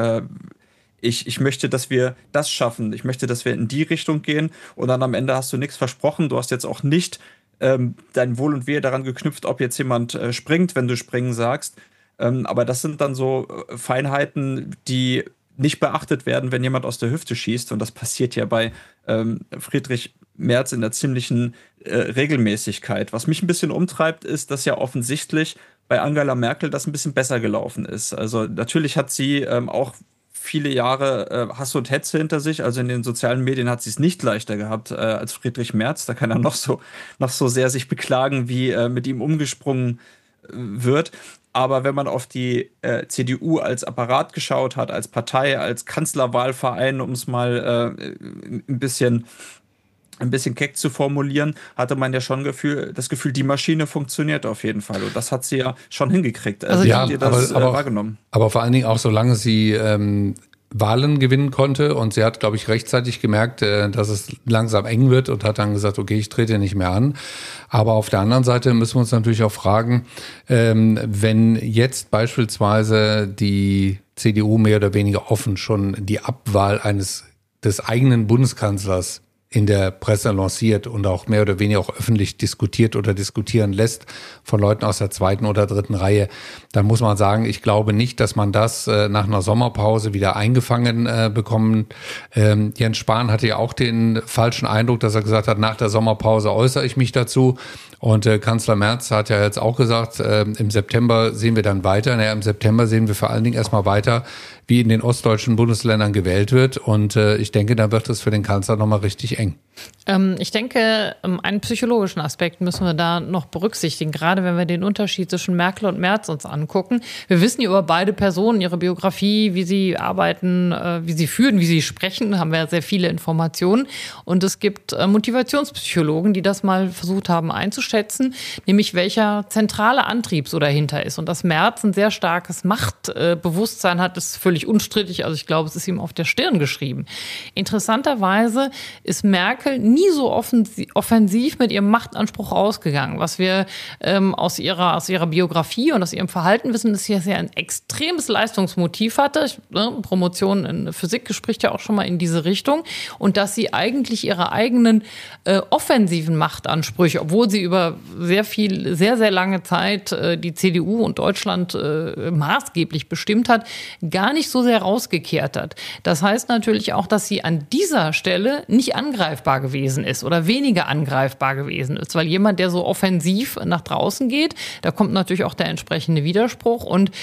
S2: ich möchte, dass wir das schaffen. Ich möchte, dass wir in die Richtung gehen. Und dann am Ende hast du nichts versprochen. Du hast jetzt auch nicht dein Wohl und Wehe daran geknüpft, ob jetzt jemand springt, wenn du springen sagst. Aber das sind dann so Feinheiten, die nicht beachtet werden, wenn jemand aus der Hüfte schießt. Und das passiert ja bei Friedrich Merz in der ziemlichen Regelmäßigkeit. Was mich ein bisschen umtreibt, ist, dass ja offensichtlich bei Angela Merkel das ein bisschen besser gelaufen ist. Also natürlich hat sie auch viele Jahre Hass und Hetze hinter sich. Also in den sozialen Medien hat sie es nicht leichter gehabt als Friedrich Merz. Da kann er noch so sehr sich beklagen, wie mit ihm umgesprungen wird. Aber wenn man auf die CDU als Apparat geschaut hat, als Partei, als Kanzlerwahlverein, um es mal ein bisschen keck zu formulieren, hatte man ja schon das Gefühl, die Maschine funktioniert auf jeden Fall. Und das hat sie ja schon hingekriegt. Also
S1: ja,
S2: habt ihr das wahrgenommen?
S1: Aber vor allen Dingen auch, solange sie Wahlen gewinnen konnte. Und sie hat, glaube ich, rechtzeitig gemerkt, dass es langsam eng wird und hat dann gesagt, okay, ich trete nicht mehr an. Aber auf der anderen Seite müssen wir uns natürlich auch fragen, wenn jetzt beispielsweise die CDU mehr oder weniger offen schon die Abwahl des eigenen Bundeskanzlers in der Presse lanciert und auch mehr oder weniger auch öffentlich diskutiert oder diskutieren lässt von Leuten aus der 2. oder 3. Reihe, dann muss man sagen, ich glaube nicht, dass man das nach einer Sommerpause wieder eingefangen bekommt. Jens Spahn hatte ja auch den falschen Eindruck, dass er gesagt hat, nach der Sommerpause äußere ich mich dazu. Und Kanzler Merz hat ja jetzt auch gesagt, im September sehen wir dann weiter. Naja, im September sehen wir vor allen Dingen erstmal weiter, wie in den ostdeutschen Bundesländern gewählt wird. Und ich denke, da wird es für den Kanzler nochmal richtig eng.
S3: Ich denke, einen psychologischen Aspekt müssen wir da noch berücksichtigen, gerade wenn wir den Unterschied zwischen Merkel und Merz uns angucken. Wir wissen ja über beide Personen, ihre Biografie, wie sie arbeiten, wie sie führen, wie sie sprechen, haben wir ja sehr viele Informationen. Und es gibt Motivationspsychologen, die das mal versucht haben einzuschätzen, nämlich welcher zentrale Antrieb so dahinter ist. Und dass Merz ein sehr starkes Machtbewusstsein hat, ist völlig unstrittig. Also ich glaube, es ist ihm auf der Stirn geschrieben. Interessanterweise ist Merkel nie so offensiv mit ihrem Machtanspruch rausgegangen. Was wir aus ihrer Biografie und aus ihrem Verhalten wissen, ist, dass sie ein extremes Leistungsmotiv hatte. Promotion in Physik spricht ja auch schon mal in diese Richtung. Und dass sie eigentlich ihre eigenen offensiven Machtansprüche, obwohl sie über sehr, sehr lange Zeit die CDU und Deutschland maßgeblich bestimmt hat, gar nicht so sehr rausgekehrt hat. Das heißt natürlich auch, dass sie an dieser Stelle nicht angreifbar gewesen ist oder weniger angreifbar gewesen ist, weil jemand, der so offensiv nach draußen geht, da kommt natürlich auch der entsprechende Widerspruch. Und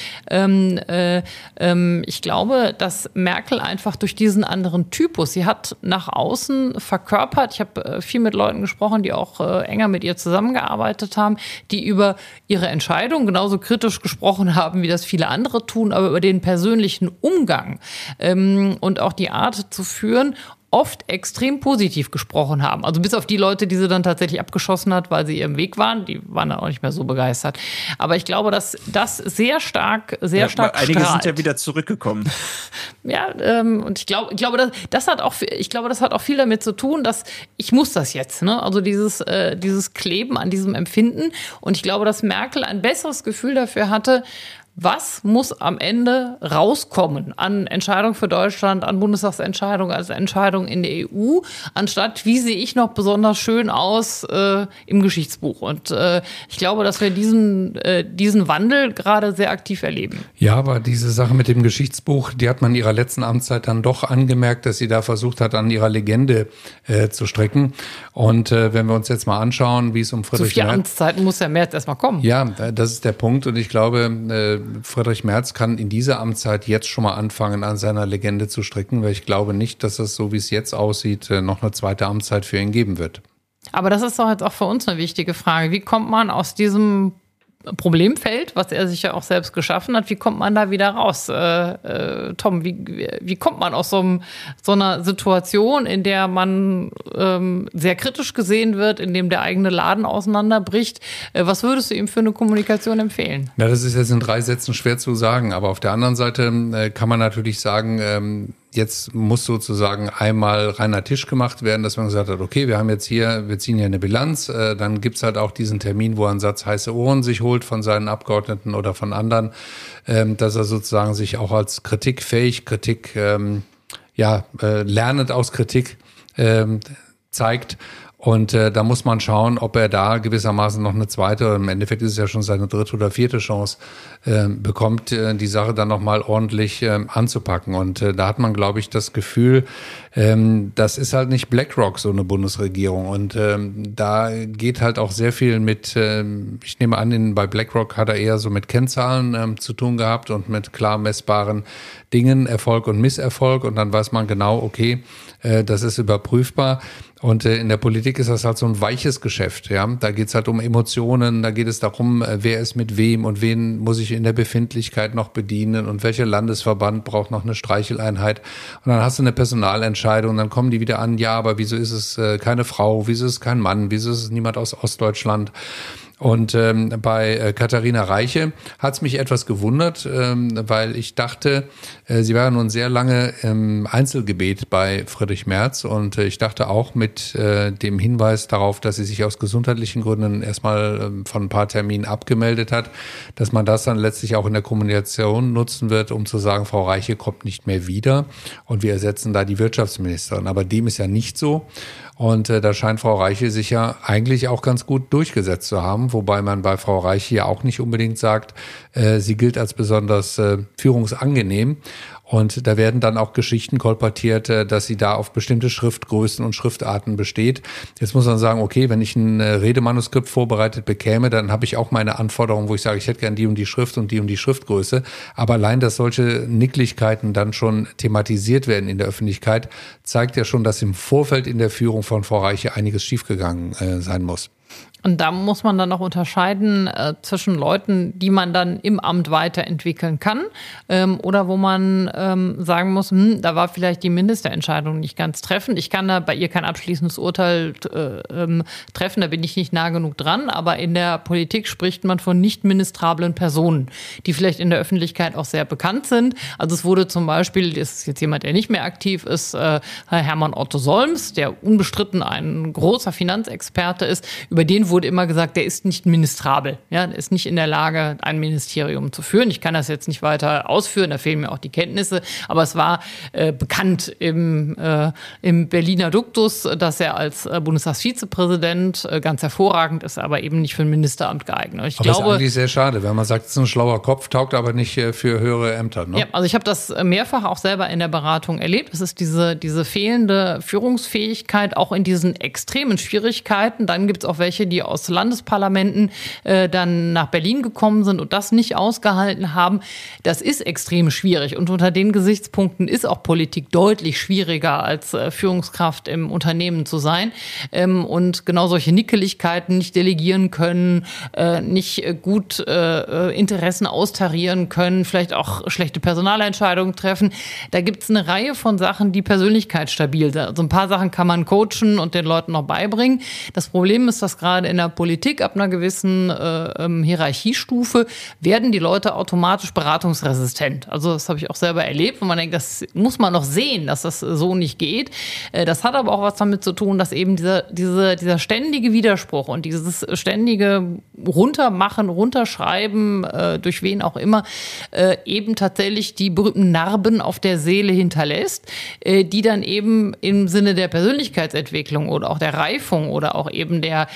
S3: ich glaube, dass Merkel einfach durch diesen anderen Typus, sie hat nach außen verkörpert, ich habe viel mit Leuten gesprochen, die auch enger mit ihr zusammengearbeitet haben, die über ihre Entscheidung genauso kritisch gesprochen haben, wie das viele andere tun, aber über den persönlichen Umgang und auch die Art zu führen, oft extrem positiv gesprochen haben. Also bis auf die Leute, die sie dann tatsächlich abgeschossen hat, weil sie ihrem Weg waren, die waren dann auch nicht mehr so begeistert. Aber ich glaube, dass das sehr stark
S2: einige
S3: strahlt.
S2: sind ja wieder zurückgekommen.
S3: Ja, und ich glaube, das hat auch viel damit zu tun, dass ich muss das jetzt, ne? Also dieses Kleben an diesem Empfinden. Und ich glaube, dass Merkel ein besseres Gefühl dafür hatte, was muss am Ende rauskommen an Entscheidungen für Deutschland, an Bundestagsentscheidungen, als Entscheidungen in der EU, anstatt wie sehe ich noch besonders schön aus im Geschichtsbuch. Und ich glaube, dass wir diesen Wandel gerade sehr aktiv erleben.
S1: Ja, aber diese Sache mit dem Geschichtsbuch, die hat man in ihrer letzten Amtszeit dann doch angemerkt, dass sie da versucht hat, an ihrer Legende zu strecken. Und wenn wir uns jetzt mal anschauen, wie es um Friedrich Merz...
S3: Zu 4 Amtszeiten muss der Merz erstmal kommen.
S1: Ja, das ist der Punkt. Und ich glaube, Friedrich Merz kann in dieser Amtszeit jetzt schon mal anfangen, an seiner Legende zu stricken, weil ich glaube nicht, dass es, so wie es jetzt aussieht, noch eine zweite Amtszeit für ihn geben wird.
S3: Aber das ist doch jetzt auch für uns eine wichtige Frage. Wie kommt man aus diesem Problemfeld, was er sich ja auch selbst geschaffen hat, wie kommt man da wieder raus? Tom, wie kommt man aus so einer Situation, in der man sehr kritisch gesehen wird, in dem der eigene Laden auseinanderbricht? Was würdest du ihm für eine Kommunikation empfehlen?
S1: Ja, das ist jetzt in 3 Sätzen schwer zu sagen, aber auf der anderen Seite kann man natürlich sagen, jetzt muss sozusagen einmal reiner Tisch gemacht werden, dass man gesagt hat, okay, wir ziehen hier eine Bilanz, dann gibt's halt auch diesen Termin, wo er einen Satz heiße Ohren sich holt von seinen Abgeordneten oder von anderen, dass er sozusagen sich auch als lernend aus Kritik zeigt. Und da muss man schauen, ob er da gewissermaßen noch eine zweite, im Endeffekt ist es ja schon seine 3. oder 4. Chance, bekommt, die Sache dann nochmal ordentlich anzupacken. Und da hat man, glaube ich, das Gefühl, das ist halt nicht BlackRock, so eine Bundesregierung. Und da geht halt auch sehr viel mit, ich nehme an, bei BlackRock hat er eher so mit Kennzahlen zu tun gehabt und mit klar messbaren Dingen, Erfolg und Misserfolg. Und dann weiß man genau, okay, das ist überprüfbar. Und in der Politik ist das halt so ein weiches Geschäft, ja. Da geht's halt um Emotionen, da geht es darum, wer ist mit wem und wen muss ich in der Befindlichkeit noch bedienen und welcher Landesverband braucht noch eine Streicheleinheit. Und dann hast du eine Personalentscheidung, dann kommen die wieder an, ja, aber wieso ist es keine Frau, wieso ist es kein Mann, wieso ist es niemand aus Ostdeutschland? Und bei Katharina Reiche hat es mich etwas gewundert, weil ich dachte, sie war nun sehr lange im Einzelgebet bei Friedrich Merz und ich dachte auch mit dem Hinweis darauf, dass sie sich aus gesundheitlichen Gründen erstmal von ein paar Terminen abgemeldet hat, dass man das dann letztlich auch in der Kommunikation nutzen wird, um zu sagen, Frau Reiche kommt nicht mehr wieder und wir ersetzen da die Wirtschaftsministerin. Aber dem ist ja nicht so. Und da scheint Frau Reiche sich ja eigentlich auch ganz gut durchgesetzt zu haben, wobei man bei Frau Reiche ja auch nicht unbedingt sagt, sie gilt als besonders führungsangenehm. Und da werden dann auch Geschichten kolportiert, dass sie da auf bestimmte Schriftgrößen und Schriftarten besteht. Jetzt muss man sagen, okay, wenn ich ein Redemanuskript vorbereitet bekäme, dann habe ich auch meine Anforderungen, wo ich sage, ich hätte gern die und die Schrift und die Schriftgröße. Aber allein, dass solche Nicklichkeiten dann schon thematisiert werden in der Öffentlichkeit, zeigt ja schon, dass im Vorfeld in der Führung von Frau Reiche einiges schiefgegangen sein muss.
S3: Und da muss man dann noch unterscheiden zwischen Leuten, die man dann im Amt weiterentwickeln kann oder wo man sagen muss, da war vielleicht die Ministerentscheidung nicht ganz treffend. Ich kann da bei ihr kein abschließendes Urteil treffen, da bin ich nicht nah genug dran. Aber in der Politik spricht man von nicht ministrablen Personen, die vielleicht in der Öffentlichkeit auch sehr bekannt sind. Also es wurde zum Beispiel, das ist jetzt jemand, der nicht mehr aktiv ist, Hermann Otto Solms, der unbestritten ein großer Finanzexperte ist, über den wurde immer gesagt, der ist nicht ministrabel. Ja, der ist nicht in der Lage, ein Ministerium zu führen. Ich kann das jetzt nicht weiter ausführen, da fehlen mir auch die Kenntnisse. Aber es war bekannt im Berliner Duktus, dass er als Bundestagsvizepräsident ganz hervorragend ist, aber eben nicht für ein Ministeramt geeignet. Ich glaube,
S1: das ist eigentlich sehr schade, wenn man sagt, es ist ein schlauer Kopf, taugt aber nicht für höhere Ämter. Ne?
S3: Ja, also ich habe das mehrfach auch selber in der Beratung erlebt. Es ist diese fehlende Führungsfähigkeit, auch in diesen extremen Schwierigkeiten. Dann gibt es auch welche, die aus Landesparlamenten dann nach Berlin gekommen sind und das nicht ausgehalten haben. Das ist extrem schwierig. Und unter den Gesichtspunkten ist auch Politik deutlich schwieriger als Führungskraft im Unternehmen zu sein. Und genau solche Nickeligkeiten nicht delegieren können, nicht gut Interessen austarieren können, vielleicht auch schlechte Personalentscheidungen treffen. Da gibt es eine Reihe von Sachen, die persönlichkeitsstabil sind. Also ein paar Sachen kann man coachen und den Leuten noch beibringen. Das Problem ist, dass gerade in der Politik ab einer gewissen Hierarchiestufe werden die Leute automatisch beratungsresistent. Also das habe ich auch selber erlebt, wo man denkt, das muss man noch sehen, dass das so nicht geht. Das hat aber auch was damit zu tun, dass eben dieser ständige Widerspruch und dieses ständige Runtermachen, Runterschreiben, durch wen auch immer, eben tatsächlich die berühmten Narben auf der Seele hinterlässt, die dann eben im Sinne der Persönlichkeitsentwicklung oder auch der Reifung oder auch eben der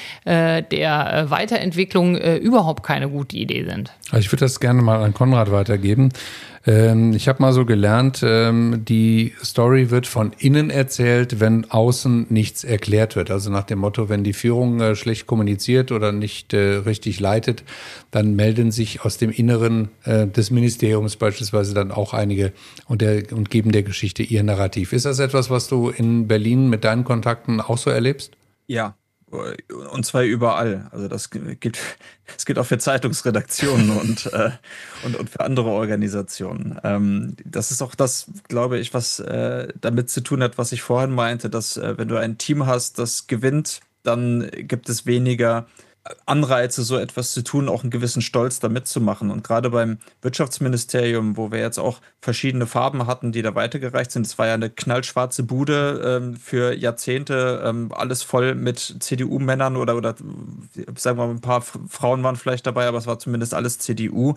S3: Weiterentwicklung überhaupt keine gute Idee sind.
S1: Ich würde das gerne mal an Konrad weitergeben. Ich habe mal so gelernt, die Story wird von innen erzählt, wenn außen nichts erklärt wird. Also nach dem Motto, wenn die Führung schlecht kommuniziert oder nicht richtig leitet, dann melden sich aus dem Inneren des Ministeriums beispielsweise dann auch einige und geben der Geschichte ihr Narrativ. Ist das etwas, was du in Berlin mit deinen Kontakten auch so erlebst?
S2: Ja. Und zwar überall. Also das gilt auch für Zeitungsredaktionen und für andere Organisationen. Das ist auch das, glaube ich, was damit zu tun hat, was ich vorhin meinte, dass wenn du ein Team hast, das gewinnt, dann gibt es weniger Anreize, so etwas zu tun, auch einen gewissen Stolz da mitzumachen. Und gerade beim Wirtschaftsministerium, wo wir jetzt auch verschiedene Farben hatten, die da weitergereicht sind, es war ja eine knallschwarze Bude für Jahrzehnte, alles voll mit CDU-Männern oder sagen wir mal, ein paar Frauen waren vielleicht dabei, aber es war zumindest alles CDU.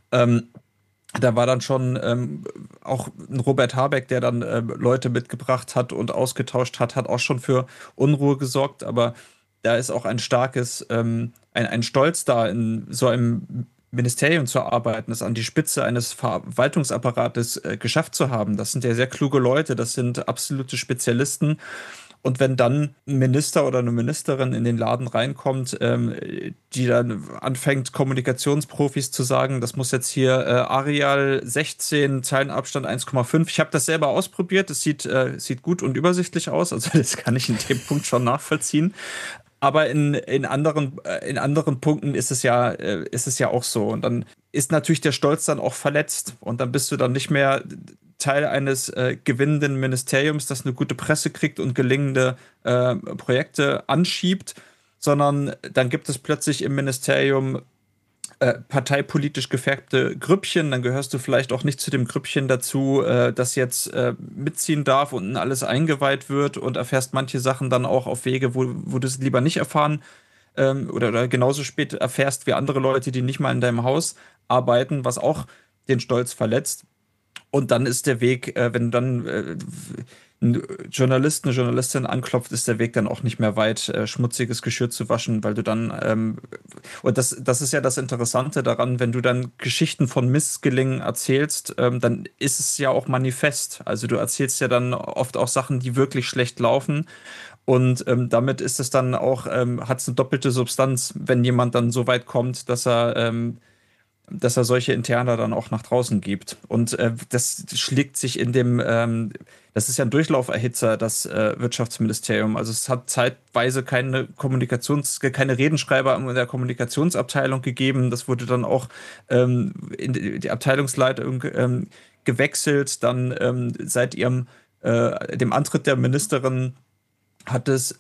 S2: Da war dann schon auch ein Robert Habeck, der dann Leute mitgebracht hat und ausgetauscht hat auch schon für Unruhe gesorgt, aber da ist auch ein starkes, ein Stolz da, in so einem Ministerium zu arbeiten, es an die Spitze eines Verwaltungsapparates geschafft zu haben. Das sind ja sehr kluge Leute, das sind absolute Spezialisten. Und wenn dann ein Minister oder eine Ministerin in den Laden reinkommt, die dann anfängt, Kommunikationsprofis zu sagen, das muss jetzt hier Arial 16, Zeilenabstand 1,5. Ich habe das selber ausprobiert, es sieht gut und übersichtlich aus, also das kann ich in dem Punkt schon nachvollziehen. Aber in anderen Punkten ist es ja auch so. Und dann ist natürlich der Stolz dann auch verletzt. Und dann bist du dann nicht mehr Teil eines gewinnenden Ministeriums, das eine gute Presse kriegt und gelingende Projekte anschiebt, sondern dann gibt es plötzlich im Ministerium parteipolitisch gefärbte Grüppchen, dann gehörst du vielleicht auch nicht zu dem Grüppchen dazu, das jetzt mitziehen darf und in alles eingeweiht wird und erfährst manche Sachen dann auch auf Wege, wo du es lieber nicht erfahren oder genauso spät erfährst wie andere Leute, die nicht mal in deinem Haus arbeiten, was auch den Stolz verletzt. Und dann ist der Weg, wenn dann ein Journalist, eine Journalistin anklopft, ist der Weg dann auch nicht mehr weit, schmutziges Geschirr zu waschen, weil du dann, und das ist ja das Interessante daran, wenn du dann Geschichten von Missgelingen erzählst, dann ist es ja auch manifest. Also du erzählst ja dann oft auch Sachen, die wirklich schlecht laufen. Und damit ist es dann auch, hat es eine doppelte Substanz, wenn jemand dann so weit kommt, dass er solche Interna dann auch nach draußen gibt. Und das schlägt sich das ist ja ein Durchlauferhitzer, das Wirtschaftsministerium. Also es hat zeitweise keine Redenschreiber in der Kommunikationsabteilung gegeben. Das wurde dann auch in die Abteilungsleitung gewechselt. Dann seit dem Antritt der Ministerin hat es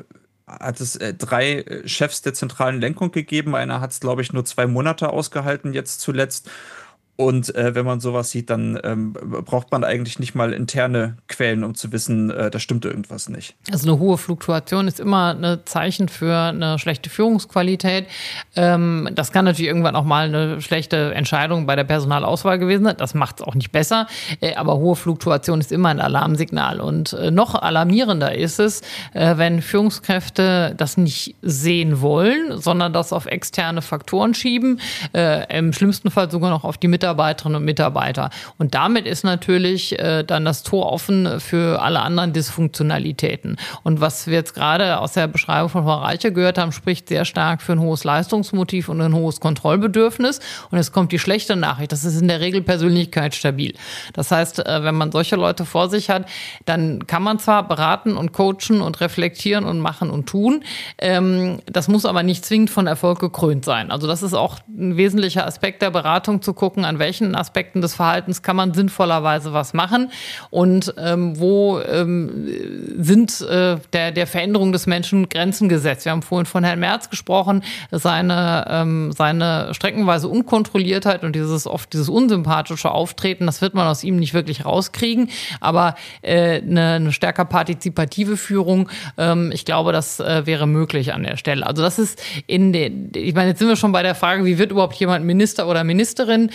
S2: 3 Chefs der zentralen Lenkung gegeben. Einer hat es, glaube ich, nur 2 Monate ausgehalten, jetzt zuletzt. Und wenn man sowas sieht, dann braucht man eigentlich nicht mal interne Quellen, um zu wissen, da stimmt irgendwas nicht.
S3: Also eine hohe Fluktuation ist immer ein Zeichen für eine schlechte Führungsqualität. Das kann natürlich irgendwann auch mal eine schlechte Entscheidung bei der Personalauswahl gewesen sein. Das macht es auch nicht besser. Aber hohe Fluktuation ist immer ein Alarmsignal. Und noch alarmierender ist es, wenn Führungskräfte das nicht sehen wollen, sondern das auf externe Faktoren schieben. Im schlimmsten Fall sogar noch auf die Mitarbeiterinnen und Mitarbeiter. Und damit ist natürlich dann das Tor offen für alle anderen Dysfunktionalitäten. Und was wir jetzt gerade aus der Beschreibung von Frau Reiche gehört haben, spricht sehr stark für ein hohes Leistungsmotiv und ein hohes Kontrollbedürfnis. Und jetzt kommt die schlechte Nachricht. Das ist in der Regel persönlichkeitsstabil. Das heißt, wenn man solche Leute vor sich hat, dann kann man zwar beraten und coachen und reflektieren und machen und tun. Das muss aber nicht zwingend von Erfolg gekrönt sein. Also das ist auch ein wesentlicher Aspekt der Beratung, zu gucken, an welchen Aspekten des Verhaltens kann man sinnvollerweise was machen und wo sind der Veränderung des Menschen Grenzen gesetzt. Wir haben vorhin von Herrn Merz gesprochen, seine streckenweise Unkontrolliertheit und dieses unsympathische Auftreten, das wird man aus ihm nicht wirklich rauskriegen, aber eine stärker partizipative Führung, ich glaube, das wäre möglich an der Stelle. Also das ist ich meine, jetzt sind wir schon bei der Frage, wie wird überhaupt jemand Minister oder Ministerin?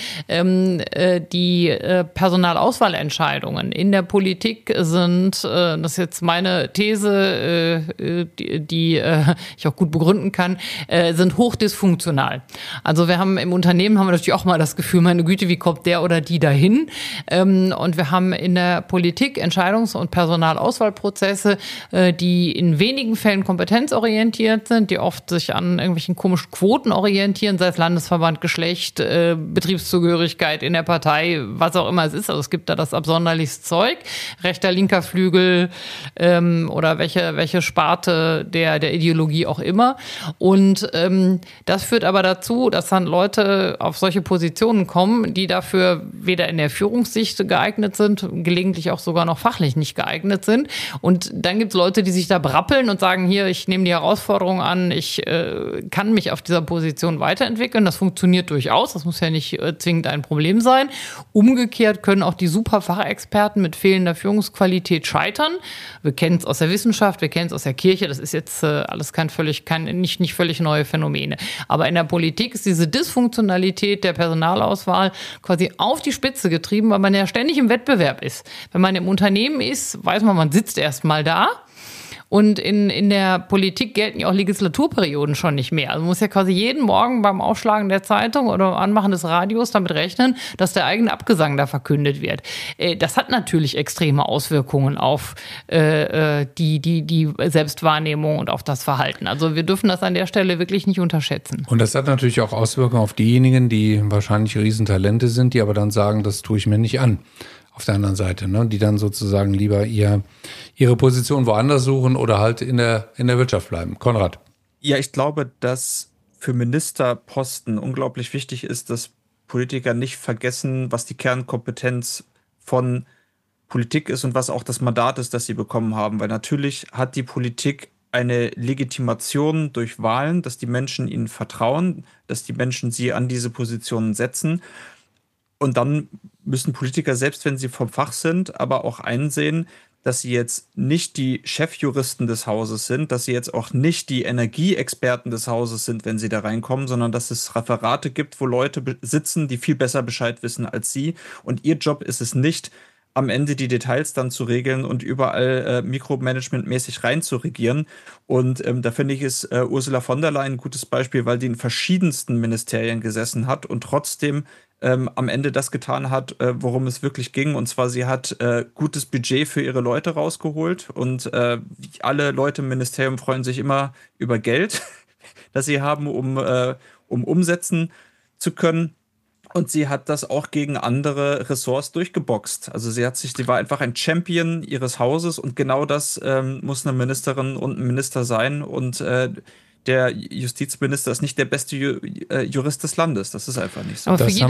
S3: Die Personalauswahlentscheidungen in der Politik sind, das ist jetzt meine These, die ich auch gut begründen kann, sind hochdysfunktional. Also im Unternehmen haben wir natürlich auch mal das Gefühl, meine Güte, wie kommt der oder die dahin? Und wir haben in der Politik Entscheidungs- und Personalauswahlprozesse, die in wenigen Fällen kompetenzorientiert sind, die oft sich an irgendwelchen komischen Quoten orientieren, sei es Landesverband, Geschlecht, Betriebszugehörigkeit in der Partei, was auch immer es ist. Also es gibt da das absonderlichste Zeug, rechter, linker Flügel oder welche Sparte der Ideologie auch immer. Und das führt aber dazu, dass dann Leute auf solche Positionen kommen, die dafür weder in der Führungssicht geeignet sind, gelegentlich auch sogar noch fachlich nicht geeignet sind. Und dann gibt es Leute, die sich da brappeln und sagen, hier, ich nehme die Herausforderung an, ich kann mich auf dieser Position weiterentwickeln. Das funktioniert durchaus. Das muss ja nicht zwingend ein Problem sein. Umgekehrt können auch die Superfachexperten mit fehlender Führungsqualität scheitern. Wir kennen es aus der Wissenschaft, wir kennen es aus der Kirche. Das ist jetzt alles nicht völlig neue Phänomene. Aber in der Politik ist diese Dysfunktionalität der Personalauswahl quasi auf die Spitze getrieben, weil man ja ständig im Wettbewerb ist. Wenn man im Unternehmen ist, weiß man sitzt erst mal da. Und in der Politik gelten ja auch Legislaturperioden schon nicht mehr. Also man muss ja quasi jeden Morgen beim Aufschlagen der Zeitung oder Anmachen des Radios damit rechnen, dass der eigene Abgesang da verkündet wird. Das hat natürlich extreme Auswirkungen auf die Selbstwahrnehmung und auf das Verhalten. Also wir dürfen das an der Stelle wirklich nicht unterschätzen.
S1: Und das hat natürlich auch Auswirkungen auf diejenigen, die wahrscheinlich Riesentalente sind, die aber dann sagen, das tue ich mir nicht an. Auf der anderen Seite, ne, die dann sozusagen lieber ihre Position woanders suchen oder halt in der Wirtschaft bleiben. Konrad.
S2: Ja, ich glaube, dass für Ministerposten unglaublich wichtig ist, dass Politiker nicht vergessen, was die Kernkompetenz von Politik ist und was auch das Mandat ist, das sie bekommen haben. Weil natürlich hat die Politik eine Legitimation durch Wahlen, dass die Menschen ihnen vertrauen, dass die Menschen sie an diese Positionen setzen. Und dann müssen Politiker, selbst wenn sie vom Fach sind, aber auch einsehen, dass sie jetzt nicht die Chefjuristen des Hauses sind, dass sie jetzt auch nicht die Energieexperten des Hauses sind, wenn sie da reinkommen, sondern dass es Referate gibt, wo Leute sitzen, die viel besser Bescheid wissen als sie. Und ihr Job ist es nicht, am Ende die Details dann zu regeln und überall mikromanagementmäßig rein zu regieren. Und da finde ich, ist Ursula von der Leyen ein gutes Beispiel, weil die in verschiedensten Ministerien gesessen hat und trotzdem am Ende das getan hat, worum es wirklich ging. Und zwar, sie hat gutes Budget für ihre Leute rausgeholt. Und alle Leute im Ministerium freuen sich immer über Geld, das sie haben, um umsetzen zu können. Und sie hat das auch gegen andere Ressorts durchgeboxt. Also sie war einfach ein Champion ihres Hauses und genau das muss eine Ministerin und ein Minister sein. Und der Justizminister ist nicht der beste Jurist des Landes. Das ist einfach nicht so.
S3: Aber für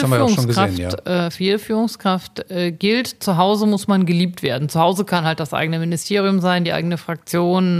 S3: jede Führungskraft gilt, zu Hause muss man geliebt werden. Zu Hause kann halt das eigene Ministerium sein, die eigene Fraktion,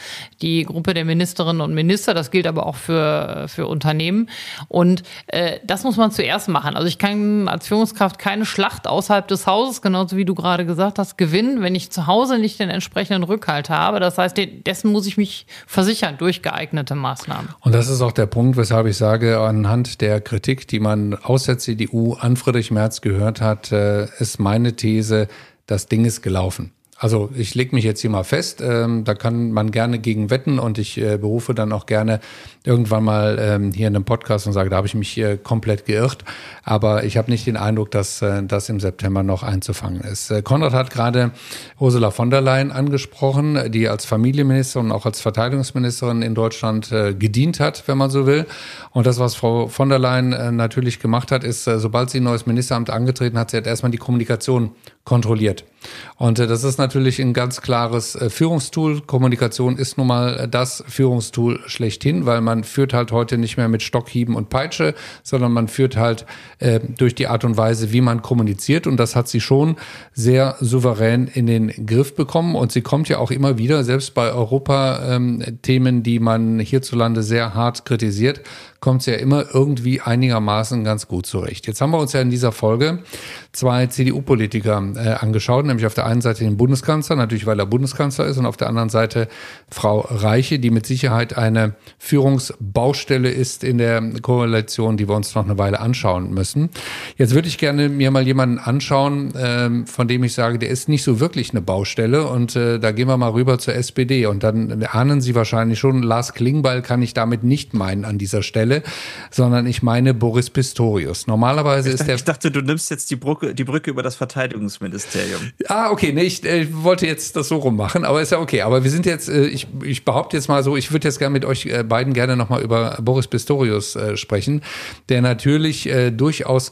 S3: die Gruppe der Ministerinnen und Minister. Das gilt aber auch für Unternehmen. Und das muss man zuerst machen. Also ich kann als Führungskraft keine Schlacht außerhalb des Hauses, genauso wie du gerade gesagt hast, gewinnen, wenn ich zu Hause nicht den entsprechenden Rückhalt habe. Das heißt, dessen muss ich mich versichern durch geeignete Maßnahmen.
S1: Und das ist auch der Punkt, weshalb ich sage, anhand der Kritik, die man aus der CDU an Friedrich Merz gehört hat, ist meine These, das Ding ist gelaufen. Also ich lege mich jetzt hier mal fest, da kann man gerne gegen wetten und ich berufe dann auch gerne irgendwann mal hier in einem Podcast und sage, da habe ich mich komplett geirrt. Aber ich habe nicht den Eindruck, dass das im September noch einzufangen ist. Konrad hat gerade Ursula von der Leyen angesprochen, die als Familienministerin und auch als Verteidigungsministerin in Deutschland gedient hat, wenn man so will. Und das, was Frau von der Leyen natürlich gemacht hat, ist, sobald sie ein neues Ministeramt angetreten hat, sie hat erstmal die Kommunikation kontrolliert. Und das ist natürlich ein ganz klares Führungstool. Kommunikation ist nun mal das Führungstool schlechthin, weil man führt halt heute nicht mehr mit Stockhieben und Peitsche, sondern man führt halt durch die Art und Weise, wie man kommuniziert. Und das hat sie schon sehr souverän in den Griff bekommen. Und sie kommt ja auch immer wieder, selbst bei Europa-Themen, die man hierzulande sehr hart kritisiert, kommt sie ja immer irgendwie einigermaßen ganz gut zurecht. Jetzt haben wir uns ja in dieser Folge zwei CDU-Politiker angeschaut, nämlich auf der einen Seite den Bundeskanzler, natürlich weil er Bundeskanzler ist, und auf der anderen Seite Frau Reiche, die mit Sicherheit eine Führungsbaustelle ist in der Koalition, die wir uns noch eine Weile anschauen müssen. Jetzt würde ich gerne mir mal jemanden anschauen, von dem ich sage, der ist nicht so wirklich eine Baustelle, und da gehen wir mal rüber zur SPD, und dann ahnen Sie wahrscheinlich schon, Lars Klingbeil kann ich damit nicht meinen an dieser Stelle, sondern ich meine Boris Pistorius. Normalerweise
S2: Ich dachte, du nimmst jetzt die Brücke über das Verteidigungsministerium.
S1: Okay, nee, ich wollte jetzt das so rummachen, aber ist ja okay. Aber wir sind jetzt, ich behaupte jetzt mal so, ich würde jetzt gerne mit euch beiden gerne nochmal über Boris Pistorius sprechen, der natürlich durchaus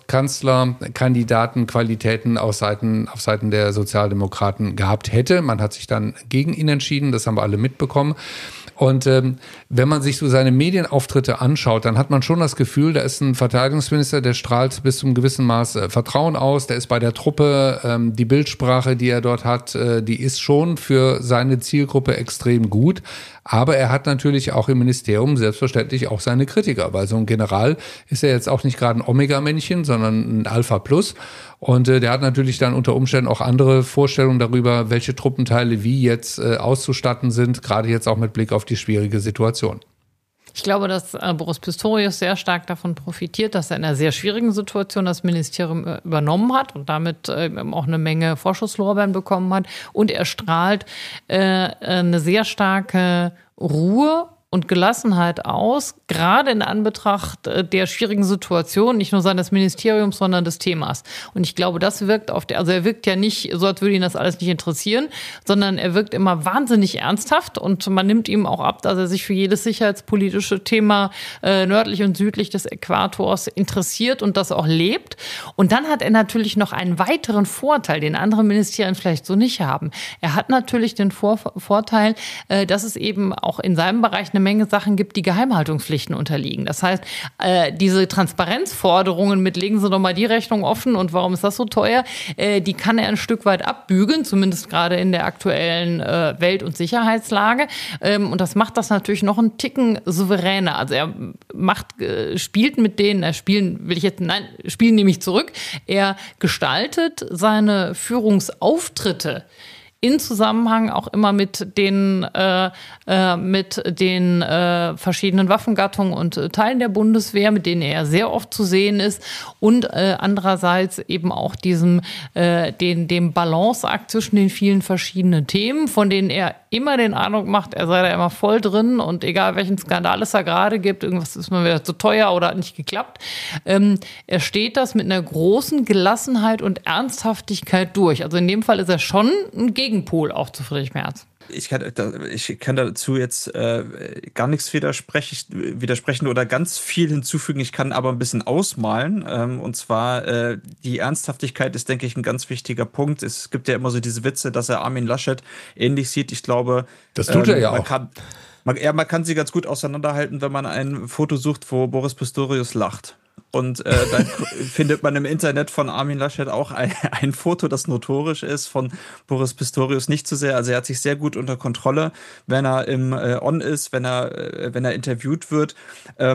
S1: Kanzlerkandidatenqualitäten auf Seiten der Sozialdemokraten gehabt hätte. Man hat sich dann gegen ihn entschieden, das haben wir alle mitbekommen. Und wenn man sich so seine Medienauftritte anschaut, dann hat man schon das Gefühl, da ist ein Verteidigungsminister, der strahlt bis zum gewissen Maß Vertrauen aus, der ist bei der Truppe, die Bildsprache, die er dort hat, die ist schon für seine Zielgruppe extrem gut. Aber er hat natürlich auch im Ministerium selbstverständlich auch seine Kritiker, weil so ein General ist ja jetzt auch nicht gerade ein Omega-Männchen, sondern ein Alpha Plus. Und der hat natürlich dann unter Umständen auch andere Vorstellungen darüber, welche Truppenteile wie jetzt auszustatten sind, gerade jetzt auch mit Blick auf die schwierige Situation.
S3: Ich glaube, dass Boris Pistorius sehr stark davon profitiert, dass er in einer sehr schwierigen Situation das Ministerium übernommen hat und damit auch eine Menge Vorschusslorbeeren bekommen hat. Und er strahlt eine sehr starke Ruhe und Gelassenheit aus, gerade in Anbetracht der schwierigen Situation, nicht nur seines Ministeriums, sondern des Themas. Und ich glaube, das wirkt also er wirkt ja nicht so, als würde ihn das alles nicht interessieren, sondern er wirkt immer wahnsinnig ernsthaft, und man nimmt ihm auch ab, dass er sich für jedes sicherheitspolitische Thema nördlich und südlich des Äquators interessiert und das auch lebt. Und dann hat er natürlich noch einen weiteren Vorteil, den andere Ministerien vielleicht so nicht haben. Er hat natürlich den Vorteil, dass es eben auch in seinem Bereich eine Menge Sachen gibt, die Geheimhaltungspflichten unterliegen. Das heißt, diese Transparenzforderungen mit legen Sie doch mal die Rechnung offen und warum ist das so teuer, die kann er ein Stück weit abbügen, zumindest gerade in der aktuellen Welt- und Sicherheitslage. Und das macht das natürlich noch einen Ticken souveräner. Also er spielt mit denen, spielen nehme ich zurück. Er gestaltet seine Führungsauftritte in Zusammenhang auch immer mit den verschiedenen Waffengattungen und Teilen der Bundeswehr, mit denen er sehr oft zu sehen ist, und andererseits eben auch dem Balanceakt zwischen den vielen verschiedenen Themen, von denen er immer den Eindruck macht, er sei da immer voll drin und egal welchen Skandal es da gerade gibt, irgendwas ist mal wieder zu teuer oder hat nicht geklappt. Er steht das mit einer großen Gelassenheit und Ernsthaftigkeit durch. Also in dem Fall ist er schon ein Gegenpol auch zu Friedrich Merz.
S2: Ich kann dazu jetzt gar nichts widersprechen oder ganz viel hinzufügen. Ich kann aber ein bisschen ausmalen. Und zwar die Ernsthaftigkeit ist, denke ich, ein ganz wichtiger Punkt. Es gibt ja immer so diese Witze, dass er Armin Laschet ähnlich sieht. Ich glaube,
S1: das tut er ja auch.
S2: Man kann sie ganz gut auseinanderhalten, wenn man ein Foto sucht, wo Boris Pistorius lacht. Und dann findet man im Internet von Armin Laschet auch ein Foto, das notorisch ist, von Boris Pistorius nicht zu sehr. Also er hat sich sehr gut unter Kontrolle, wenn er im On ist, wenn er interviewt wird. Er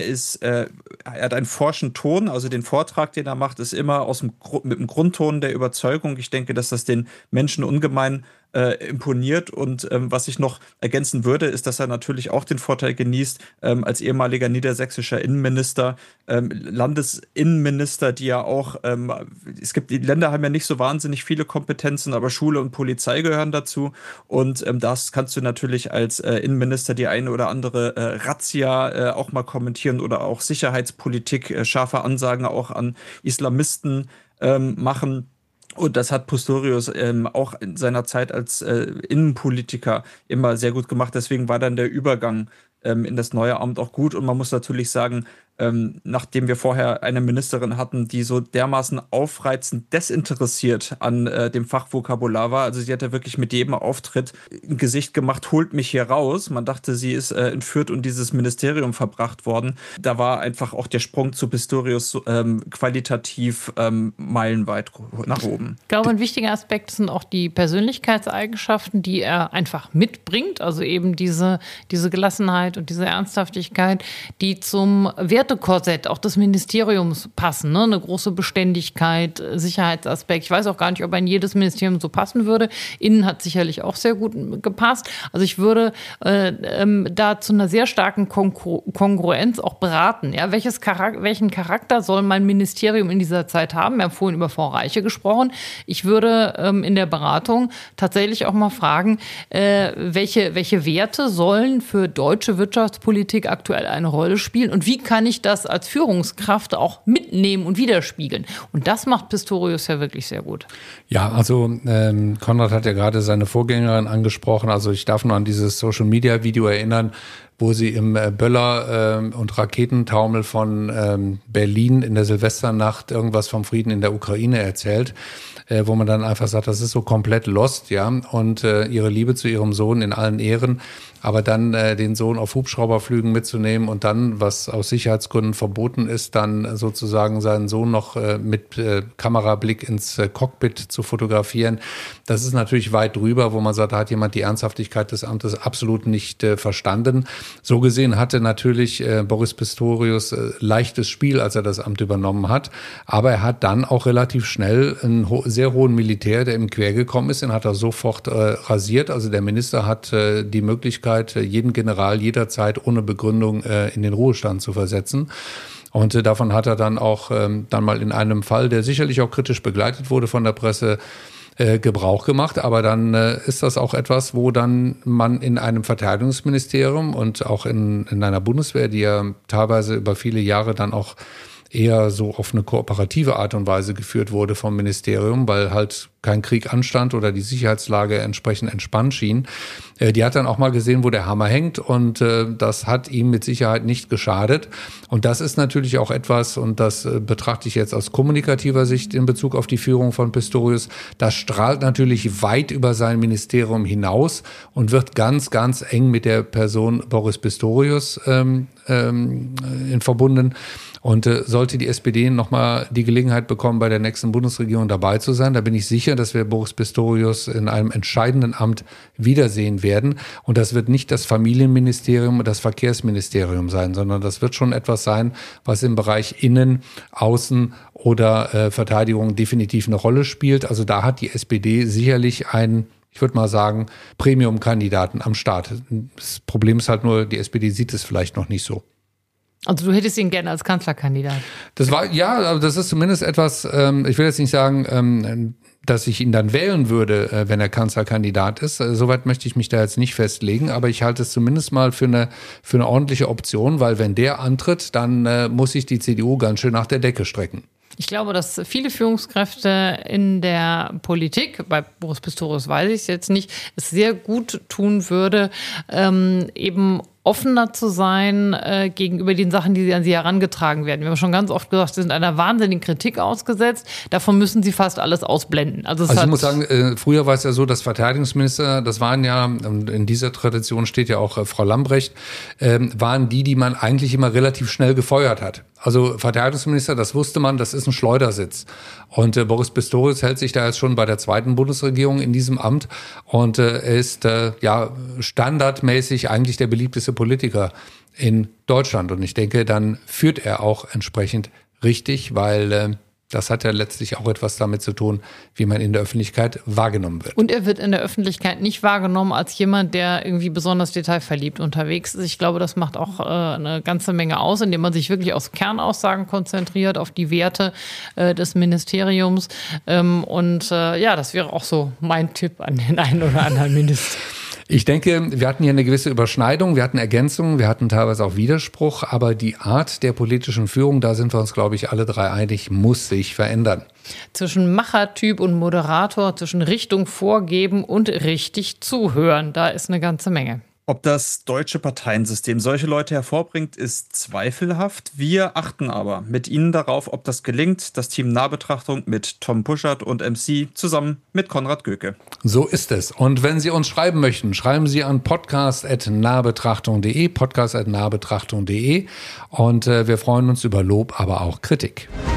S2: hat einen forschen Ton, also den Vortrag, den er macht, ist immer mit dem Grundton der Überzeugung. Ich denke, dass das den Menschen ungemein imponiert. Und was ich noch ergänzen würde, ist, dass er natürlich auch den Vorteil genießt, als ehemaliger niedersächsischer Innenminister, Landesinnenminister, die ja auch, die Länder haben ja nicht so wahnsinnig viele Kompetenzen, aber Schule und Polizei gehören dazu. Und das kannst du natürlich als Innenminister die eine oder andere Razzia auch mal kommentieren oder auch Sicherheitspolitik, scharfe Ansagen auch an Islamisten machen. Und das hat Pistorius auch in seiner Zeit als Innenpolitiker immer sehr gut gemacht. Deswegen war dann der Übergang in das neue Amt auch gut. Und man muss natürlich sagen, nachdem wir vorher eine Ministerin hatten, die so dermaßen aufreizend desinteressiert an dem Fachvokabular war, also sie hat ja wirklich mit jedem Auftritt ein Gesicht gemacht, holt mich hier raus. Man dachte, sie ist entführt und dieses Ministerium verbracht worden. Da war einfach auch der Sprung zu Pistorius qualitativ meilenweit nach oben.
S3: Ich glaube, ein wichtiger Aspekt sind auch die Persönlichkeitseigenschaften, die er einfach mitbringt. Also eben diese Gelassenheit und diese Ernsthaftigkeit, die zum Wertekorsett auch des Ministeriums passen. Ne? Eine große Beständigkeit, Sicherheitsaspekt. Ich weiß auch gar nicht, ob er in jedes Ministerium so passen würde. Innen hat sicherlich auch sehr gut gepasst. Also ich würde da zu einer sehr starken Kongruenz auch beraten. Ja? Welchen Charakter soll mein Ministerium in dieser Zeit haben? Wir haben vorhin über Frau Reiche gesprochen. Ich würde in der Beratung tatsächlich auch mal fragen, welche Werte sollen für deutsche Wirtschaftspolitik aktuell eine Rolle spielen und wie kann ich das als Führungskraft auch mitnehmen und widerspiegeln? Und das macht Pistorius ja wirklich sehr gut.
S1: Ja, also Konrad hat ja gerade seine Vorgängerin angesprochen. Also ich darf nur an dieses Social-Media-Video erinnern, wo sie im Böller und Raketentaumel von Berlin in der Silvesternacht irgendwas vom Frieden in der Ukraine erzählt, wo man dann einfach sagt, das ist so komplett lost, ja, und ihre Liebe zu ihrem Sohn in allen Ehren, aber dann den Sohn auf Hubschrauberflügen mitzunehmen und dann, was aus Sicherheitsgründen verboten ist, dann sozusagen seinen Sohn noch mit Kamerablick ins Cockpit zu fotografieren, das ist natürlich weit drüber, wo man sagt, da hat jemand die Ernsthaftigkeit des Amtes absolut nicht verstanden. So gesehen hatte natürlich Boris Pistorius leichtes Spiel, als er das Amt übernommen hat, aber er hat dann auch relativ schnell einen sehr hohen Militär, der ihm quer gekommen ist, den hat er sofort rasiert. Also der Minister hat die Möglichkeit, jeden General jederzeit ohne Begründung in den Ruhestand zu versetzen. Und davon hat er dann auch dann mal in einem Fall, der sicherlich auch kritisch begleitet wurde von der Presse, Gebrauch gemacht. Aber dann ist das auch etwas, wo dann man in einem Verteidigungsministerium und auch in einer Bundeswehr, die ja teilweise über viele Jahre dann auch eher so auf eine kooperative Art und Weise geführt wurde vom Ministerium, weil halt kein Krieg anstand oder die Sicherheitslage entsprechend entspannt schien. Die hat dann auch mal gesehen, wo der Hammer hängt und das hat ihm mit Sicherheit nicht geschadet. Und das ist natürlich auch etwas, und das betrachte ich jetzt aus kommunikativer Sicht in Bezug auf die Führung von Pistorius, das strahlt natürlich weit über sein Ministerium hinaus und wird ganz, ganz eng mit der Person Boris Pistorius verbunden. Und sollte die SPD nochmal die Gelegenheit bekommen, bei der nächsten Bundesregierung dabei zu sein, da bin ich sicher, dass wir Boris Pistorius in einem entscheidenden Amt wiedersehen werden. Und das wird nicht das Familienministerium und das Verkehrsministerium sein, sondern das wird schon etwas sein, was im Bereich Innen-, Außen- oder Verteidigung definitiv eine Rolle spielt. Also da hat die SPD sicherlich einen, ich würde mal sagen, Premium-Kandidaten am Start. Das Problem ist halt nur, die SPD sieht es vielleicht noch nicht so.
S3: Also du hättest ihn gerne als Kanzlerkandidat.
S1: Aber das ist zumindest etwas, ich will jetzt nicht sagen, dass ich ihn dann wählen würde, wenn er Kanzlerkandidat ist. Soweit möchte ich mich da jetzt nicht festlegen, aber ich halte es zumindest mal für eine ordentliche Option, weil wenn der antritt, dann muss sich die CDU ganz schön nach der Decke strecken.
S3: Ich glaube, dass viele Führungskräfte in der Politik, bei Boris Pistorius weiß ich es jetzt nicht, es sehr gut tun würde, eben offener zu sein gegenüber den Sachen, die an sie herangetragen werden. Wir haben schon ganz oft gesagt, sie sind einer wahnsinnigen Kritik ausgesetzt. Davon müssen sie fast alles ausblenden. Also ich muss
S1: sagen, früher war es ja so, dass Verteidigungsminister, das waren ja, und in dieser Tradition steht ja auch Frau Lambrecht, waren die man eigentlich immer relativ schnell gefeuert hat. Also Verteidigungsminister, das wusste man, das ist ein Schleudersitz. Und Boris Pistorius hält sich da jetzt schon bei der zweiten Bundesregierung in diesem Amt und er ist standardmäßig eigentlich der beliebteste Politiker in Deutschland. Und ich denke, dann führt er auch entsprechend richtig, weil das hat ja letztlich auch etwas damit zu tun, wie man in der Öffentlichkeit wahrgenommen wird.
S3: Und er wird in der Öffentlichkeit nicht wahrgenommen als jemand, der irgendwie besonders detailverliebt unterwegs ist. Ich glaube, das macht auch eine ganze Menge aus, indem man sich wirklich auf Kernaussagen konzentriert, auf die Werte des Ministeriums. Das wäre auch so mein Tipp an den einen oder anderen Minister.
S1: Ich denke, wir hatten hier eine gewisse Überschneidung, wir hatten Ergänzungen, wir hatten teilweise auch Widerspruch, aber die Art der politischen Führung, da sind wir uns, glaube ich, alle drei einig, muss sich verändern.
S3: Zwischen Machertyp und Moderator, zwischen Richtung vorgeben und richtig zuhören, da ist eine ganze Menge.
S2: Ob das deutsche Parteiensystem solche Leute hervorbringt, ist zweifelhaft. Wir achten aber mit Ihnen darauf, ob das gelingt. Das Team Nahbetrachtung mit Tom Puschert und MC zusammen mit Konrad Göke.
S1: So ist es. Und wenn Sie uns schreiben möchten, schreiben Sie an podcast@nahbetrachtung.de, podcast@nahbetrachtung.de. Und wir freuen uns über Lob, aber auch Kritik.